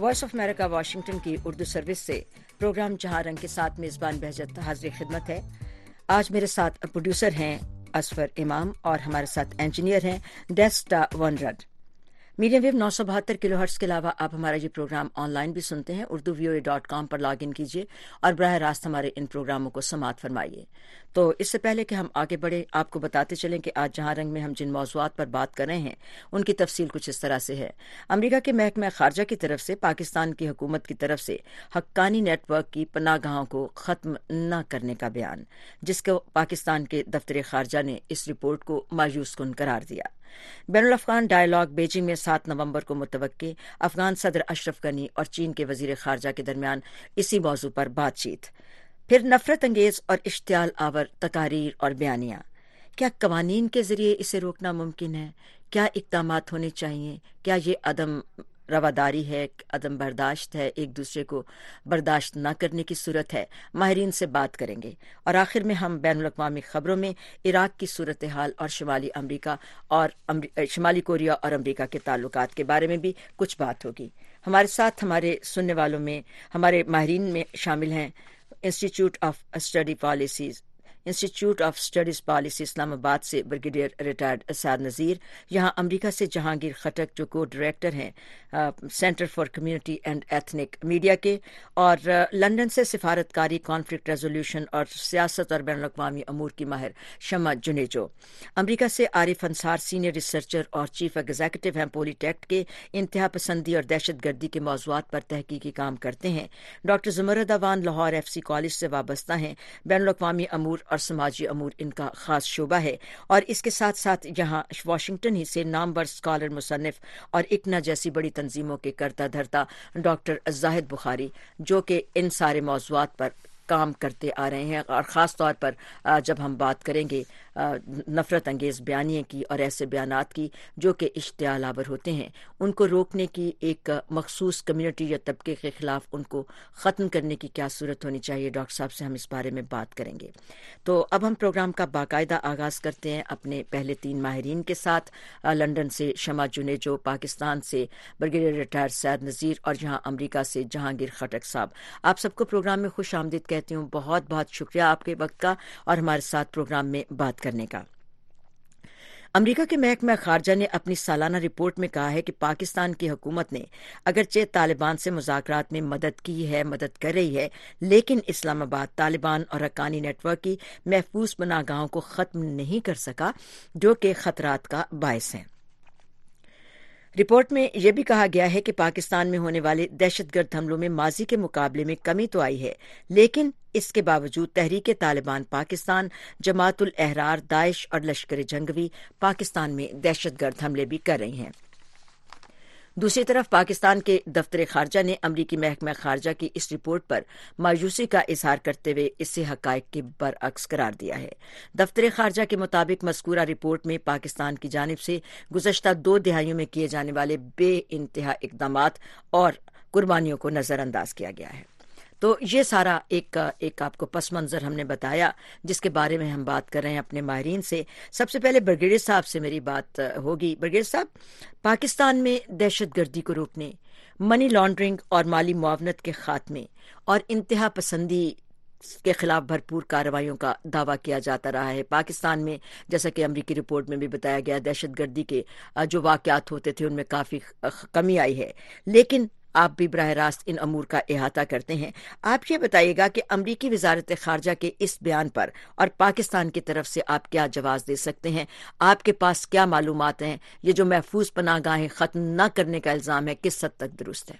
Voice of America Washington کی Urdu service سے programme جہاں رنگ کے ساتھ میزبان بہجت حاضر خدمت ہے۔ آج میرے ساتھ پروڈیوسر ہیں اصفر امام اور ہمارے ساتھ انجینئر ہیں ڈیسٹا ونرڈ۔ میڈیم ویو 972 کلو ہرٹز کے علاوہ آپ ہمارا یہ پروگرام آن لائن بھی سنتے ہیں۔ urduvoa.com پر لاگ ان کیجیے اور براہ راست ہمارے ان پروگراموں کو سماعت فرمائیے۔ تو اس سے پہلے کہ ہم آگے بڑھیں، آپ کو بتاتے چلیں کہ آج جہاں رنگ میں ہم جن موضوعات پر بات کر رہے ہیں ان کی تفصیل کچھ اس طرح سے ہے۔ امریکہ کے محکمہ خارجہ کی طرف سے پاکستان کی حکومت کی طرف سے حقانی نیٹ ورک کی پناہ گاہوں کو ختم نہ کرنے کا بیان، جس کو پاکستان کے دفتر خارجہ نے اس رپورٹ کو مایوس کن قرار دیا۔ بین الافغان ڈائیلاگ بیجنگ میں 7 نومبر کو متوقع، افغان صدر اشرف غنی اور چین کے وزیر خارجہ کے درمیان اسی موضوع پر بات چیت۔ پھر نفرت انگیز اور اشتعال آور تقاریر اور بیانیاں، کیا قوانین کے ذریعے اسے روکنا ممکن ہے؟ کیا اقدامات ہونے چاہیے؟ کیا یہ عدم رواداری ہے، عدم برداشت ہے، ایک دوسرے کو برداشت نہ کرنے کی صورت ہے؟ ماہرین سے بات کریں گے۔ اور آخر میں ہم بین الاقوامی خبروں میں عراق کی صورتحال اور شمالی کوریا اور امریکہ کے تعلقات کے بارے میں بھی کچھ بات ہوگی۔ ہمارے ساتھ ہمارے سننے والوں میں ہمارے ماہرین میں شامل ہیں institute of studies policy Islamabad سے بریگیڈیئر ریٹائرڈ اسعد نذیر، یہاں امریکہ سے جہانگیر خٹک جو کو ڈائریکٹر ہیں centre for community and ethnic media کے، اور لندن سے سفارتکاری، کانفلکٹ ریزولوشن اور سیاست اور بین الاقوامی امور کی ماہر شمع جنیجو، امریکہ سے عارف انصار سینئر ریسرچر اور چیف ایگزیکٹو ہیں پولی ٹیکٹ کے، انتہا پسندی اور دہشت گردی کے موضوعات پر تحقیقی کام کرتے ہیں۔ ڈاکٹر زمرد اوان لاہور FCC کالج سے وابستہ ہیں، بین الاقوامی امور اور سماجی امور ان کا خاص شعبہ ہے، اور اس کے ساتھ ساتھ یہاں واشنگٹن ہی سے نامور اسکالر، مصنف اور اکنا جیسی بڑی تنظیموں کے کرتا دھرتا ڈاکٹر زاہد بخاری، جو کہ ان سارے موضوعات پر کام کرتے آ رہے ہیں، اور خاص طور پر جب ہم بات کریں گے نفرت انگیز بیانیے کی اور ایسے بیانات کی جو کہ اشتعال آور ہوتے ہیں، ان کو روکنے کی ایک مخصوص کمیونٹی یا طبقے کے خلاف ان کو ختم کرنے کی کیا صورت ہونی چاہیے، ڈاکٹر صاحب سے ہم اس بارے میں بات کریں گے۔ تو اب ہم پروگرام کا باقاعدہ آغاز کرتے ہیں اپنے پہلے 3 ماہرین کے ساتھ۔ لندن سے شمع جنیجو، پاکستان سے بریگیڈیئر ریٹائرڈ اسعد نذیر، اور یہاں امریکہ سے جہانگیر خٹک صاحب، آپ سب کو پروگرام میں خوش آمدید کہتی ہوں۔ بہت بہت شکریہ آپ کے وقت کا اور ہمارے ساتھ پروگرام میں بات کرنے کا۔ امریکہ کے محکمہ خارجہ نے اپنی سالانہ رپورٹ میں کہا ہے کہ پاکستان کی حکومت نے اگرچہ طالبان سے مذاکرات میں مدد کر رہی ہے، لیکن اسلام آباد طالبان اور حقانی نیٹ ورک کی محفوظ پناہ گاہوں کو ختم نہیں کر سکا، جو کہ خطرات کا باعث ہیں۔ رپورٹ میں یہ بھی کہا گیا ہے کہ پاکستان میں ہونے والے دہشت گرد حملوں میں ماضی کے مقابلے میں کمی تو آئی ہے، لیکن اس کے باوجود تحریک طالبان پاکستان، جماعت الاحرار، داعش اور لشکر جنگوی پاکستان میں دہشت گرد حملے بھی کر رہی ہیں۔ دوسری طرف پاکستان کے دفتر خارجہ نے امریکی محکمہ خارجہ کی اس رپورٹ پر مایوسی کا اظہار کرتے ہوئے اسے حقائق کے برعکس قرار دیا ہے۔ دفتر خارجہ کے مطابق مذکورہ رپورٹ میں پاکستان کی جانب سے گزشتہ 2 دہائیوں میں کیے جانے والے بے انتہا اقدامات اور قربانیوں کو نظر انداز کیا گیا ہے۔ تو یہ سارا ایک آپ کو پس منظر ہم نے بتایا جس کے بارے میں ہم بات کر رہے ہیں اپنے ماہرین سے۔ سب سے پہلے بریگیڈیئر صاحب سے میری بات ہوگی۔ بریگیڈیئر صاحب، پاکستان میں دہشت گردی کو روکنے، منی لانڈرنگ اور مالی معاونت کے خاتمے اور انتہا پسندی کے خلاف بھرپور کارروائیوں کا دعویٰ کیا جاتا رہا ہے۔ پاکستان میں جیسا کہ امریکی رپورٹ میں بھی بتایا گیا، دہشت گردی کے جو واقعات ہوتے تھے ان میں کافی کمی آئی ہے، لیکن آپ بھی براہ راست ان امور کا احاطہ کرتے ہیں۔ آپ یہ بتائیے گا کہ امریکی وزارت خارجہ کے اس بیان پر اور پاکستان کی طرف سے آپ کیا جواز دے سکتے ہیں؟ آپ کے پاس کیا معلومات ہیں؟ یہ جو محفوظ پناہ گاہیں ختم نہ کرنے کا الزام ہے، کس حد تک درست ہے؟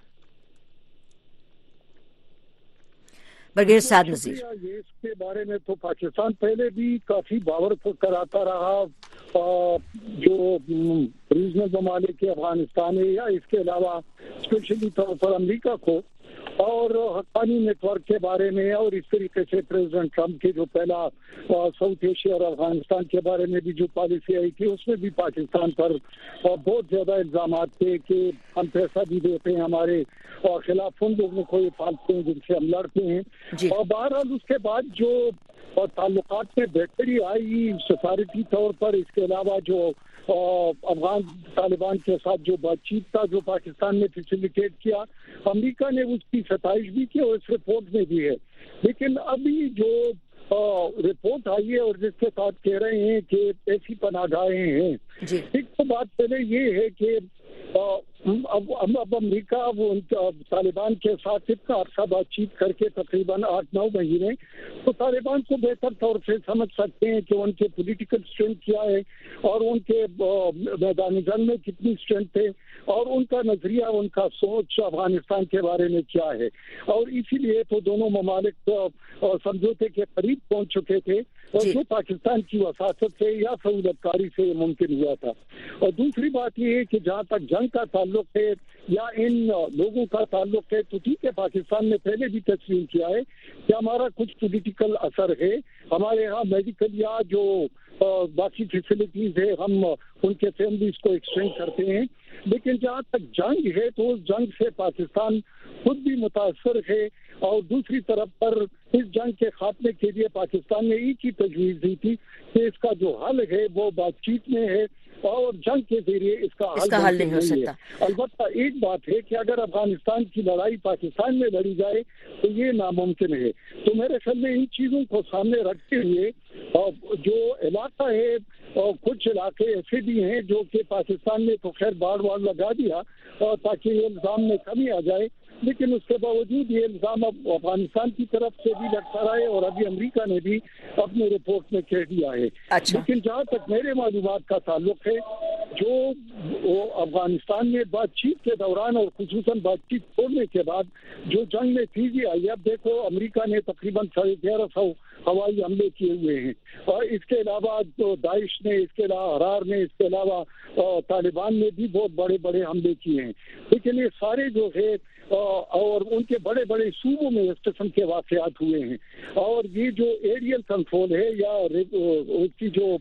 بریگیڈیئر اسعد نذیر۔ اس کے بارے میں تو پاکستان پہلے بھی کافی باور کراتا رہا، جو ریجنل ممالک کے افغانستان ہے یا اس کے علاوہ اسپیشلی طور پر امریکہ کو، اور حقانی نیٹ ورک کے بارے میں، اور اس طریقے سے پریزیڈنٹ ٹرمپ کے جو پہلا ساؤتھ ایشیا اور افغانستان کے بارے میں بھی جو پالیسی آئی تھی، اس میں بھی پاکستان پر بہت زیادہ الزامات تھے کہ ہم پیسہ بھی دیتے ہیں ہمارے خلاف ان لوگوں کو یہ پالتے ہیں جن سے ہم لڑتے ہیں جی۔ اور بہرحال اس کے بعد جو تعلقات میں بہتری آئی سفارتی طور پر، اس کے علاوہ جو افغان طالبان کے ساتھ جو بات چیت تھا جو پاکستان نے فیسیلیٹیٹ کیا، امریکہ نے اس کی ستائش بھی کی اور اس رپورٹ میں بھی ہے. لیکن ابھی جو رپورٹ آئی ہے اور جس کے ساتھ کہہ رہے ہیں کہ ایسی پناہ گاہیں ہیں، ایک تو بات پہلے یہ ہے کہ اب امریکہ وہ طالبان کے ساتھ اتنا عرصہ بات چیت کر کے تقریباً 8-9 مہینے، تو طالبان کو بہتر طور سے سمجھ سکتے ہیں کہ ان کے پولیٹیکل اسٹرینتھ کیا ہے اور ان کے میدان جنگ میں کتنی اسٹرینتھ ہے اور ان کا نظریہ، ان کا سوچ افغانستان کے بارے میں کیا ہے. اور اسی لیے تو دونوں ممالک سمجھوتے کے قریب پہنچ چکے تھے اور جو پاکستان کی وساطت سے یا سہولت کاری سے یہ ممکن ہوا تھا. اور دوسری بات یہ ہے کہ جہاں تک جنگ کا تعلق ہے یا ان لوگوں کا تعلق ہے، تو ٹھیک ہے، پاکستان نے پہلے بھی تسلیم کیا ہے کہ ہمارا کچھ پولیٹیکل اثر ہے، ہمارے ہاں میڈیکل یا جو باقی فیسلٹیز ہے ہم ان کے فیملیز کو ایکسٹینڈ کرتے ہیں. لیکن جہاں تک جنگ ہے تو اس جنگ سے پاکستان خود بھی متاثر ہے. اور دوسری طرف پر اس جنگ کے خاتمے کے لیے پاکستان نے ایک ہی تجویز دی تھی کہ اس کا جو حل ہے وہ بات چیت میں ہے اور جنگ کے ذریعے اس کا حل نہیں ہو سکتا. البتہ ایک بات ہے کہ اگر افغانستان کی لڑائی پاکستان میں لڑی جائے تو یہ ناممکن ہے. تو میرے خیال میں ان چیزوں کو سامنے رکھتے ہوئے جو علاقہ ہے اور کچھ علاقے ایسے بھی ہیں جو کہ پاکستان نے تو خیر باڑ لگا دیا اور تاکہ یہ الزام میں کمی آ جائے، لیکن اس کے باوجود یہ الزام اب افغانستان کی طرف سے بھی لگتا رہا ہے اور ابھی امریکہ نے بھی اپنے رپورٹ میں کہہ دیا ہے. لیکن جہاں تک میرے معلومات کا تعلق ہے، جو افغانستان میں بات چیت کے دوران اور خصوصاً بات چیت چھوڑنے کے بعد جو جنگ میں تیزی آئی، اب دیکھو امریکہ نے تقریباً 1350 ہوائی حملے کیے ہوئے ہیں اور اس کے علاوہ جو داعش نے، اس کے علاوہ حرار نے، اس کے علاوہ طالبان نے بھی بہت بڑے بڑے حملے کیے ہیں. لیکن یہ سارے جو ہے اور ان کے بڑے بڑے صوبوں میں اس قسم کے واقعات ہوئے ہیں اور یہ جو ایریل کنٹرول ہے یا اس کی جو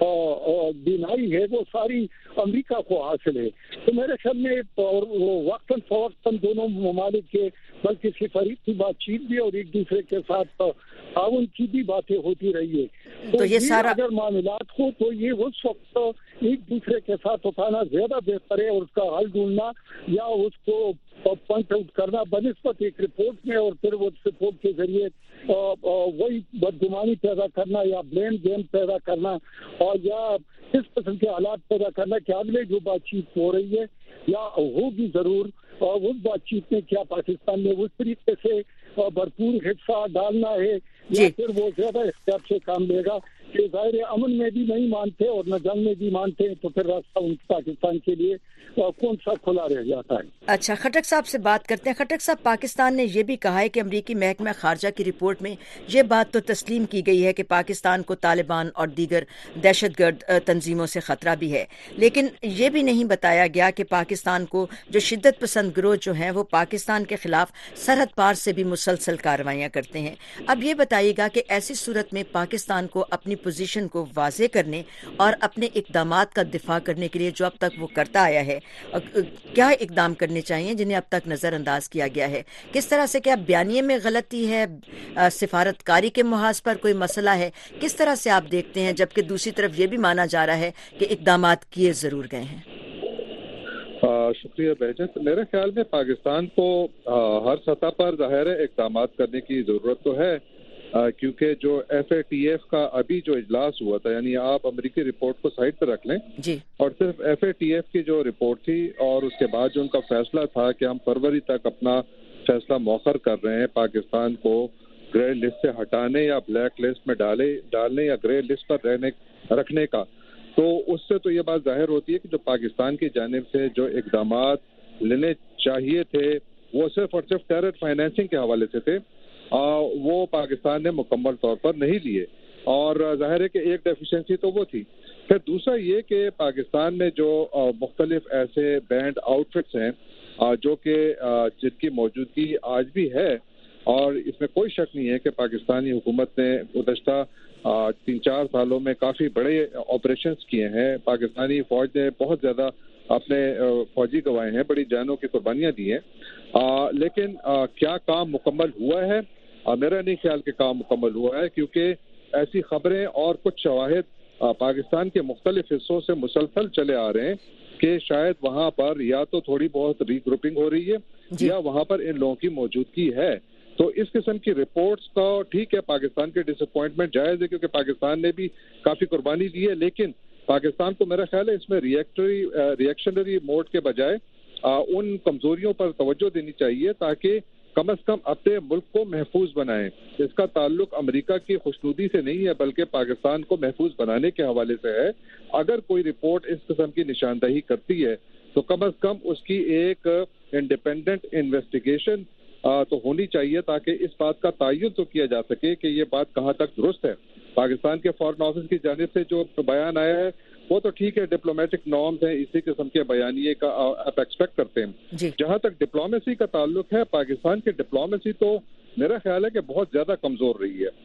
بینائی ہے وہ ساری امریکہ کو حاصل ہے. تو میرے خیال میں وقتاً فوقتاً دونوں ممالک کے بلکہ سفارتی بات چیت بھی اور ایک دوسرے کے ساتھ تعاون کی بھی باتیں ہوتی رہی ہے. تو یہ سارا اگر معاملات ہو تو یہ اس وقت ایک دوسرے کے ساتھ اٹھانا زیادہ بہتر ہے اور اس کا حل ڈھونڈنا یا اس کو پوائنٹ آؤٹ کرنا بنسبت ایک رپورٹ میں اور پھر وہ رپورٹ کے ذریعے وہی بدگمانی پیدا کرنا یا بلیم گیم پیدا کرنا اور یا اس قسم کے حالات پیدا کرنا کہ اگلے جو بات چیت ہو رہی ہے یا ہوگی ضرور اور اس بات چیت میں کیا پاکستان نے اس طریقے سے بھرپور حصہ ڈالنا ہے یا پھر وہ زیادہ اختیار سے کام لے گا کہ ظاہر امن میں بھی نہیں مانتے اور نہ جنگ میں بھی مانتے ہیں، تو پھر راستہ ان پاکستان کے لیے کون سا کھلا رہ جاتا ہے. اچھا، خٹک صاحب سے بات کرتے ہیں. خٹک صاحب، پاکستان نے یہ بھی کہا ہے کہ امریکی محکمہ خارجہ کی رپورٹ میں یہ بات تو تسلیم کی گئی ہے کہ پاکستان کو طالبان اور دیگر دہشت گرد تنظیموں سے خطرہ بھی ہے، لیکن یہ بھی نہیں بتایا گیا کہ پاکستان کو جو شدت پسند گروہ جو ہیں وہ پاکستان کے خلاف سرحد پار سے بھی مسلسل کارروائیاں کرتے ہیں. اب یہ بتائیے گا کہ ایسی صورت میں پاکستان کو اپنی پوزیشن کو واضح کرنے اور اپنے اقدامات کا دفاع کرنے کے لیے جو اب تک وہ کرتا آیا ہے، کیا اقدام کرنے چاہیے جنہیں اب تک نظر انداز کیا گیا ہے؟ کس طرح سے، کیا بیانیے میں غلطی ہے، سفارتکاری کے محاذ پر کوئی مسئلہ ہے؟ کس طرح سے آپ دیکھتے ہیں، جبکہ دوسری طرف یہ بھی مانا جا رہا ہے کہ اقدامات کیے ضرور گئے ہیں؟ شکریہ بہجت. میرے خیال میں پاکستان کو ہر سطح پر ظاہر اقدامات کرنے کی ضرورت تو ہے، کیونکہ جو FATF کا ابھی جو اجلاس ہوا تھا، یعنی آپ امریکی رپورٹ کو سائڈ پہ رکھ لیں اور صرف FATF کی جو رپورٹ تھی اور اس کے بعد جو ان کا فیصلہ تھا کہ ہم فروری تک اپنا فیصلہ مؤخر کر رہے ہیں پاکستان کو گرے لسٹ سے ہٹانے یا بلیک لسٹ میں ڈالنے یا گرے لسٹ پر رکھنے کا، تو اس سے تو یہ بات ظاہر ہوتی ہے کہ جو پاکستان کی جانب سے جو اقدامات لینے چاہیے تھے وہ صرف اور صرف ٹیرر فائنینسنگ کے حوالے سے تھے، وہ پاکستان نے مکمل طور پر نہیں لیے اور ظاہر ہے کہ ایک ڈیفیشنسی تو وہ تھی. پھر دوسرا یہ کہ پاکستان میں جو مختلف ایسے بینڈ آؤٹ فٹس ہیں جو کہ جن کی موجودگی آج بھی ہے اور اس میں کوئی شک نہیں ہے کہ پاکستانی حکومت نے گزشتہ 3-4 سالوں میں کافی بڑے آپریشنز کیے ہیں. پاکستانی فوج نے بہت زیادہ اپنے فوجی گوائے ہیں، بڑی جانوں کی قربانیاں دی ہیں، لیکن کیا کام مکمل ہوا ہے؟ میرا نہیں خیال کہ کام مکمل ہوا ہے، کیونکہ ایسی خبریں اور کچھ شواہد پاکستان کے مختلف حصوں سے مسلسل چلے آ رہے ہیں کہ شاید وہاں پر یا تو تھوڑی بہت ری گروپنگ ہو رہی ہے یا وہاں پر ان لوگوں کی موجودگی ہے. تو اس قسم کی رپورٹس کا ٹھیک ہے پاکستان کے ڈس اپوائنٹمنٹ جائز ہے کیونکہ پاکستان نے بھی کافی قربانی دی ہے, لیکن پاکستان کو میرا خیال ہے اس میں ریئیکشنری موڈ کے بجائے ان کمزوریوں پر توجہ دینی چاہیے تاکہ کم از کم اپنے ملک کو محفوظ بنائیں. اس کا تعلق امریکہ کی خوشنودی سے نہیں ہے بلکہ پاکستان کو محفوظ بنانے کے حوالے سے ہے. اگر کوئی رپورٹ اس قسم کی نشاندہی کرتی ہے تو کم از کم اس کی ایک انڈیپینڈنٹ انویسٹیگیشن تو ہونی چاہیے تاکہ اس بات کا تعین تو کیا جا سکے کہ یہ بات کہاں تک درست ہے. پاکستان کے فارن آفس کی جانب سے جو بیان آیا ہے وہ تو ٹھیک ہے, ڈپلومیٹک نارمز ہیں, اسی قسم کے بیانیے کا آپ ایکسپیکٹ کرتے ہیں. جہاں تک ڈپلومیسی کا تعلق ہے پاکستان کی ڈپلومیسی تو میرا خیال ہے کہ بہت زیادہ کمزور رہی ہے.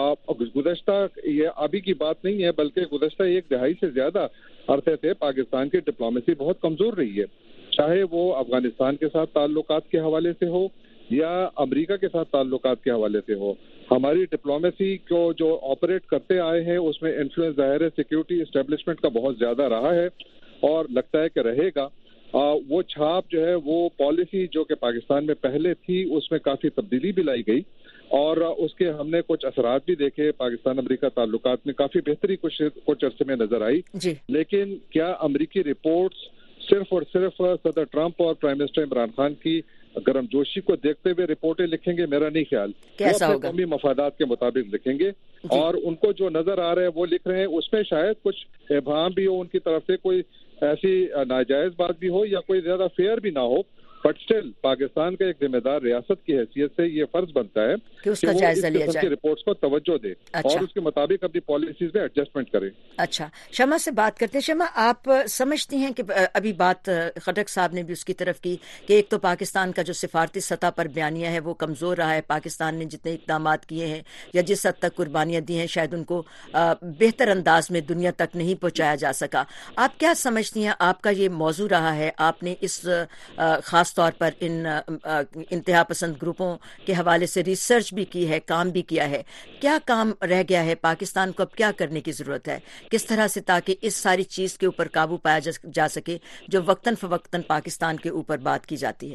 گزشتہ یہ ابھی کی بات نہیں ہے بلکہ گزشتہ ایک دہائی سے زیادہ عرصے سے پاکستان کی ڈپلومیسی بہت کمزور رہی ہے, چاہے وہ افغانستان کے ساتھ تعلقات کے حوالے سے ہو یا امریکہ کے ساتھ تعلقات کے حوالے سے ہو. ہماری ڈپلومیسی کو جو آپریٹ کرتے آئے ہیں اس میں انفلوئنس ظاہر ہے سیکیورٹی اسٹیبلشمنٹ کا بہت زیادہ رہا ہے اور لگتا ہے کہ رہے گا. وہ چھاپ جو ہے وہ پالیسی جو کہ پاکستان میں پہلے تھی اس میں کافی تبدیلی بھی لائی گئی اور اس کے ہم نے کچھ اثرات بھی دیکھے. پاکستان امریکہ تعلقات میں کافی بہتری کچھ عرصے میں نظر آئی. لیکن کیا امریکی رپورٹس صرف اور صرف صدر ٹرمپ اور پرائم منسٹر عمران خان کی گرم جوشی کو دیکھتے ہوئے رپورٹیں لکھیں گے؟ میرا نہیں خیال. وہ اپنے قومی مفادات کے مطابق لکھیں گے اور ان کو جو نظر آ رہا ہے وہ لکھ رہے ہیں. اس میں شاید کچھ ابہام بھی ہو ان کی طرف سے, کوئی ایسی ناجائز بات بھی ہو یا کوئی زیادہ فیئر بھی نہ ہو, بٹ اسٹل پاکستان کا ایک ذمہ دار ریاست کی حیثیت سے یہ فرض بنتا ہے کہ وہ اس قسم کی رپورٹس کو توجہ دے اور اس کے مطابق اپنی پالیسیز میں ایڈجسٹمنٹ کرے. اچھا, شمع سے بات کرتے ہیں. شمع, آپ سمجھتی ہیں کہ ابھی بات خٹک صاحب نے بھی اس کی طرف کی کہ ایک تو پاکستان کا جو سفارتی سطح پر بیانیہ ہے وہ کمزور رہا ہے, پاکستان نے جتنے اقدامات کیے ہیں یا جس حد تک قربانیاں دی ہیں شاید ان کو بہتر انداز میں دنیا تک نہیں پہنچایا جا سکا. آپ کیا سمجھتی ہیں, آپ کا یہ موضوع رہا ہے, آپ نے اس خاص طور پر ان انتہا پسند گروپوں کے حوالے سے ریسرچ بھی کی ہے, کام بھی کیا ہے, کیا کام رہ گیا ہے, پاکستان کو اب کیا کرنے کی ضرورت ہے, کس طرح سے تاکہ اس ساری چیز کے اوپر قابو پایا جا سکے جو وقتاً فوقتاً پاکستان کے اوپر بات کی جاتی ہے؟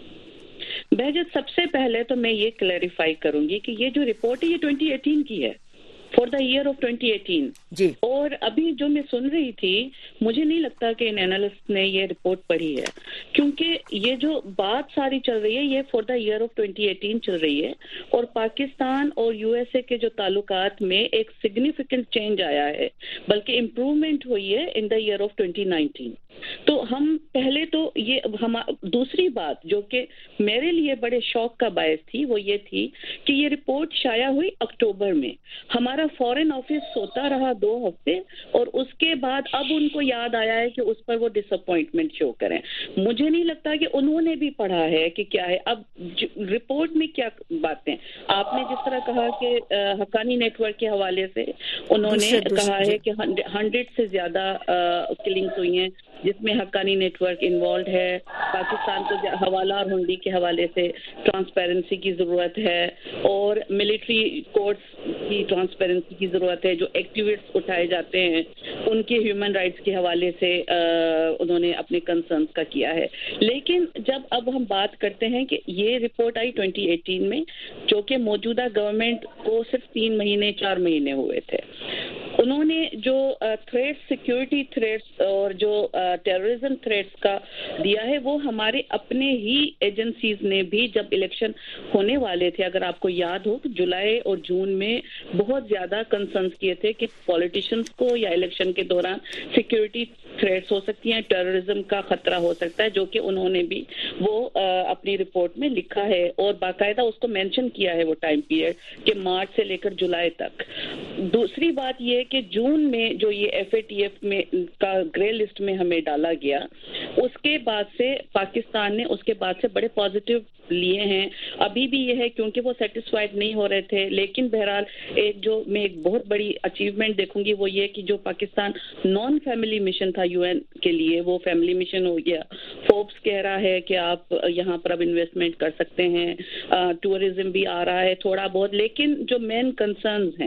بہجت, سب سے پہلے تو میں یہ کلیریفائی کروں گی کہ یہ جو رپورٹ ہے یہ 2018 کی ہے, فار دا ایئر آف 2018. جی. اور ابھی جو میں سن رہی تھی مجھے نہیں لگتا کہ ان اینالسٹ نے یہ رپورٹ پڑھی ہے, کیونکہ یہ جو بات ساری چل رہی ہے یہ فار دا ایئر آف 2018 چل رہی ہے اور پاکستان اور یو ایس اے کے جو تعلقات میں ایک سگنیفیکنٹ چینج آیا ہے, بلکہ امپروومنٹ ہوئی ہے ان دا ایئر آف 2019. تو ہم پہلے تو یہ دوسری بات جو کہ میرے لیے بڑے شوق کا باعث تھی وہ یہ تھی کہ یہ رپورٹ شائع ہوئی اکتوبر میں. ہمارا فارن آفس سوتا رہا 2 ہفتے اور اس کے بعد اب ان کو یاد آیا ہے کہ اس پر وہ ڈس اپوائنٹمنٹ شو کریں. مجھے نہیں لگتا کہ انہوں نے بھی پڑھا ہے کہ کیا ہے اب رپورٹ میں کیا باتیں. آپ نے جس طرح کہا کہ حقانی نیٹ ورک کے حوالے سے انہوں نے کہا ہے کہ 100 سے زیادہ کلنگز ہوئی ہیں جس میں حقانی نیٹ ورک انوالوڈ ہے. پاکستان کو حوالہ اور ہنڈی کے حوالے سے ٹرانسپیرنسی کی ضرورت ہے اور ملٹری کورٹس کی ٹرانسپیرنسی کی ضرورت ہے. جو ایکٹیوسٹ اٹھائے جاتے ہیں ان کے ہیومن رائٹس کے حوالے سے انہوں نے اپنے کنسرنس کا کیا ہے. لیکن جب اب ہم بات کرتے ہیں کہ یہ رپورٹ آئی 2018 میں جو کہ موجودہ گورنمنٹ کو صرف 3 مہینے 4 مہینے ہوئے تھے, انہوں نے جو تھریٹس, سیکیورٹی تھریٹس اور جو ٹیررزم تھریٹس کا دیا ہے وہ ہمارے اپنے ہی ایجنسیز نے بھی جب الیکشن ہونے والے تھے, اگر آپ کو یاد ہو تو جولائی اور جون میں بہت زیادہ کنسرنس کیے تھے کہ پولیٹیشنز کو یا الیکشن کے دوران سیکیورٹی تھریٹس ہو سکتی ہیں, ٹیررزم کا خطرہ ہو سکتا ہے, جو کہ انہوں نے بھی وہ اپنی رپورٹ میں لکھا ہے اور باقاعدہ اس کو مینشن کیا ہے وہ ٹائم پیریڈ کہ مارچ سے لے کر جولائی تک. دوسری بات یہ کہ جون میں جو یہ FATF میں کا گرے لسٹ میں ہمیں ڈالا گیا, اس کے بعد سے پاکستان نے اس کے بعد سے بڑے پازیٹیو لیے ہیں. ابھی بھی یہ ہے کیونکہ وہ سیٹسفائیڈ نہیں ہو رہے تھے, لیکن بہرحال ایک جو میں ایک بہت بڑی اچیومنٹ دیکھوں گی وہ یہ کہ جو پاکستان نان فیملی مشن تھا UN کے لیے وہ فیملی مشن ہو گیا. فوربس کہہ رہا ہے کہ آپ یہاں پر اب انویسٹمنٹ کر سکتے ہیں, ٹورزم بھی آ رہا ہے تھوڑا بہت, لیکن جو مین کنسرنز ہیں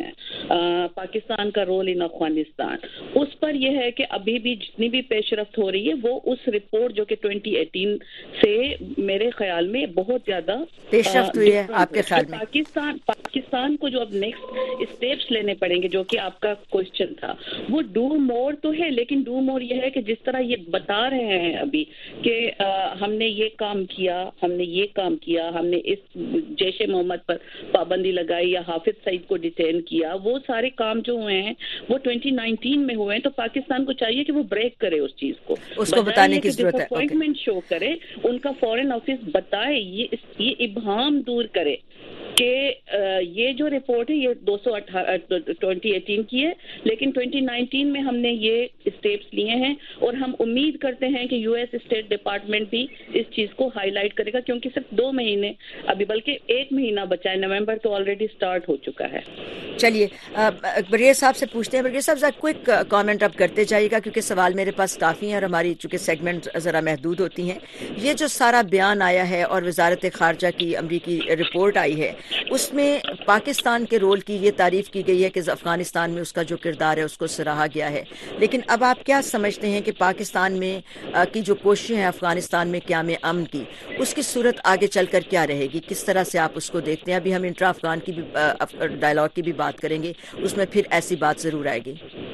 पाकिस्तान का रोल इन अफगानिस्तान, उस पर यह है कि अभी भी जितनी भी पेशरफ्त हो रही है वो उस रिपोर्ट जो कि 2018 से मेरे ख्याल में बहुत ज्यादा पेशरफ्त हुई है आपके ख्याल में? पाकिस्तान को जो अब नेक्स्ट स्टेप्स लेने पड़ेंगे, जो कि आपका क्वेश्चन था, वो डू मोर तो है, लेकिन डू मोर ये है कि जिस तरह ये बता रहे हैं अभी कि हमने ये काम किया, हमने ये काम किया, हमने इस जैश ए मोहम्मद पर पाबंदी लगाई या हाफिज सईद को डिटेन किया, वो सारे काम जो हुए हैं वो 2019 में हुए हैं। तो पाकिस्तान को चाहिए कि वो ब्रेक करे उस चीज को, उसको बताने की जरूरत है, डिसअपॉइंटमेंट शो करे, उनका फॉरेन ऑफिस बताए, ये इब्हाम दूर करे कि ये जो रिपोर्ट है ये 2018 की है, लेकिन 2019 में हमने ये स्टेप्स लिए हैं और हम उम्मीद करते हैं कि यूएस स्टेट डिपार्टमेंट भी इस चीज को हाईलाइट करेगा, क्योंकि सिर्फ 2 महीने अभी, बल्कि 1 महीना बचा है, नवंबर तो ऑलरेडी स्टार्ट हो चुका है। चलिए बरगेर साहब से पूछते हैं। बरगेर साहब क्विक कमेंट अब करते जाइएगा क्योंकि सवाल मेरे पास काफ़ी हैं और हमारी चूँकि सेगमेंट ज़रा महदूद होती हैं। ये जो सारा बयान आया है और वजारत ख़ारजा की अमरीकी रिपोर्ट आई है, उसमें पाकिस्तान के रोल की ये तारीफ़ की गई है कि अफ़गानिस्तान में उसका जो किरदार है उसको सराहा गया है, लेकिन अब आप क्या समझते हैं कि पाकिस्तान में की जो कोशिशें हैं अफ़गानिस्तान में क़याम अमन की, उसकी सूरत आगे चलकर क्या रहेगी? किस तरह से आप उसको देखते हैं? अभी हम इंट्रा अफ़गान की भी डायलॉग की भी बात करेंगे, उसमें फिर ऐसी बात ज़रूर आएगी।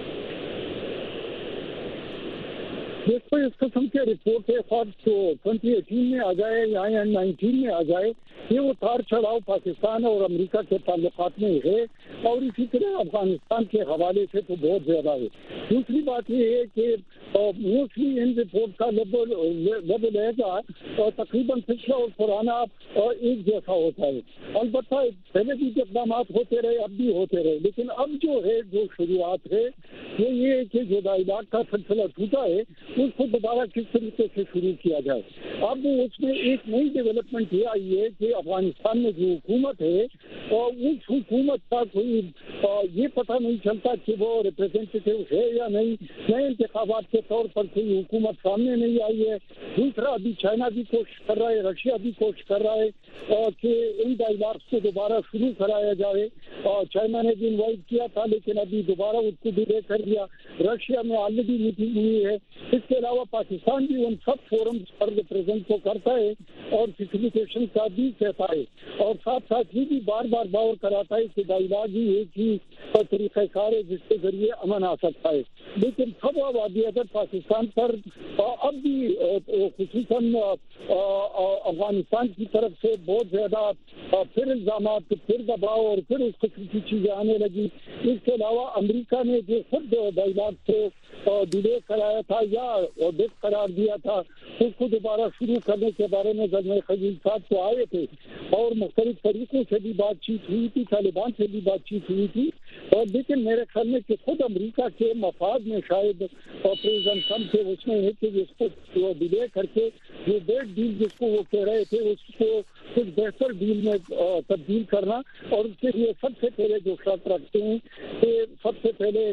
देखो, इस किस्म के रिपोर्ट है, 2018 में आ जाए या 19 में आ जाए, ये उतार चढ़ाव पाकिस्तान और अमेरिका के ताल्लुकात में है और इसी तरह अफगानिस्तान के हवाले से तो बहुत ज्यादा है। दूसरी बात ये है कि मोस्टली इन रिपोर्ट का लेवल है और तकरीबन पिछला और पुराना एक जैसा होता है। अलबत्ता पहले भी इकदाम होते रहे, अब भी होते रहे, लेकिन अब जो है, जो शुरुआत है वो ये है कि जो डायलॉग का सिलसिला टूटा है उसको दोबारा किस तरीके से शुरू किया जाए। अब उसमें एक नई डेवलपमेंट ये आई है कि अफगानिस्तान में जो हुकूमत है और उस हुकूमत का कोई ये पता नहीं चलता कि वो रिप्रेजेंटेटिव है या नहीं, नए इंतखाबात के तौर पर कोई हुकूमत सामने नहीं आई है। दूसरा, अभी चाइना भी कोशिश कर रहा है, रशिया भी कोशिश कर रहा है कि इन डायलॉग्स को दोबारा शुरू कराया जाए। चाइना ने भी इन्वाइट किया था लेकिन अभी दोबारा उसको डिले कर दिया। रशिया में ऑलरेडी मीटिंग हुई है। इसके अलावा पाकिस्तान भी उन सब फोरम्स पर रिप्रेजेंट को करता है और फैसिलिटेशन का भी कहता है और साथ साथ ये भी बार बार बावर कराता है कि डायलॉग ही एक ही तरीक़ाकार है जिसके जरिए अमन आ सकता है। लेकिन सब आबादी अगर पाकिस्तान पर अब भी खुसूसन अफगानिस्तान की तरफ से बहुत ज्यादा फिर इल्जाम, फिर दबाव और फिर उस किस्म की चीजें आने लगी। इसके अलावा अमेरिका ने जो खुद डायलॉग को डिले कराया था या डेथ करार दिया था, उसको दोबारा शुरू करने के बारे में ज़लमे खलील साहब तो आए थे और मुख्तलिफ तरीकों से भी बातचीत हुई थी, तालिबान से भी बातचीत हुई थी। और लेकिन मेरे ख्याल में कि खुद अमेरिका के मफाद में शायद प्रेसिडेंट ट्रम्प थे, उसमें है कि इसको डिले करके जो डेड डील जिसको वो कह रहे थे उसको कुछ बेहतर डील में तब्दील करना, और उसके लिए सबसे पहले जो शर्त रखते हैं कि सबसे पहले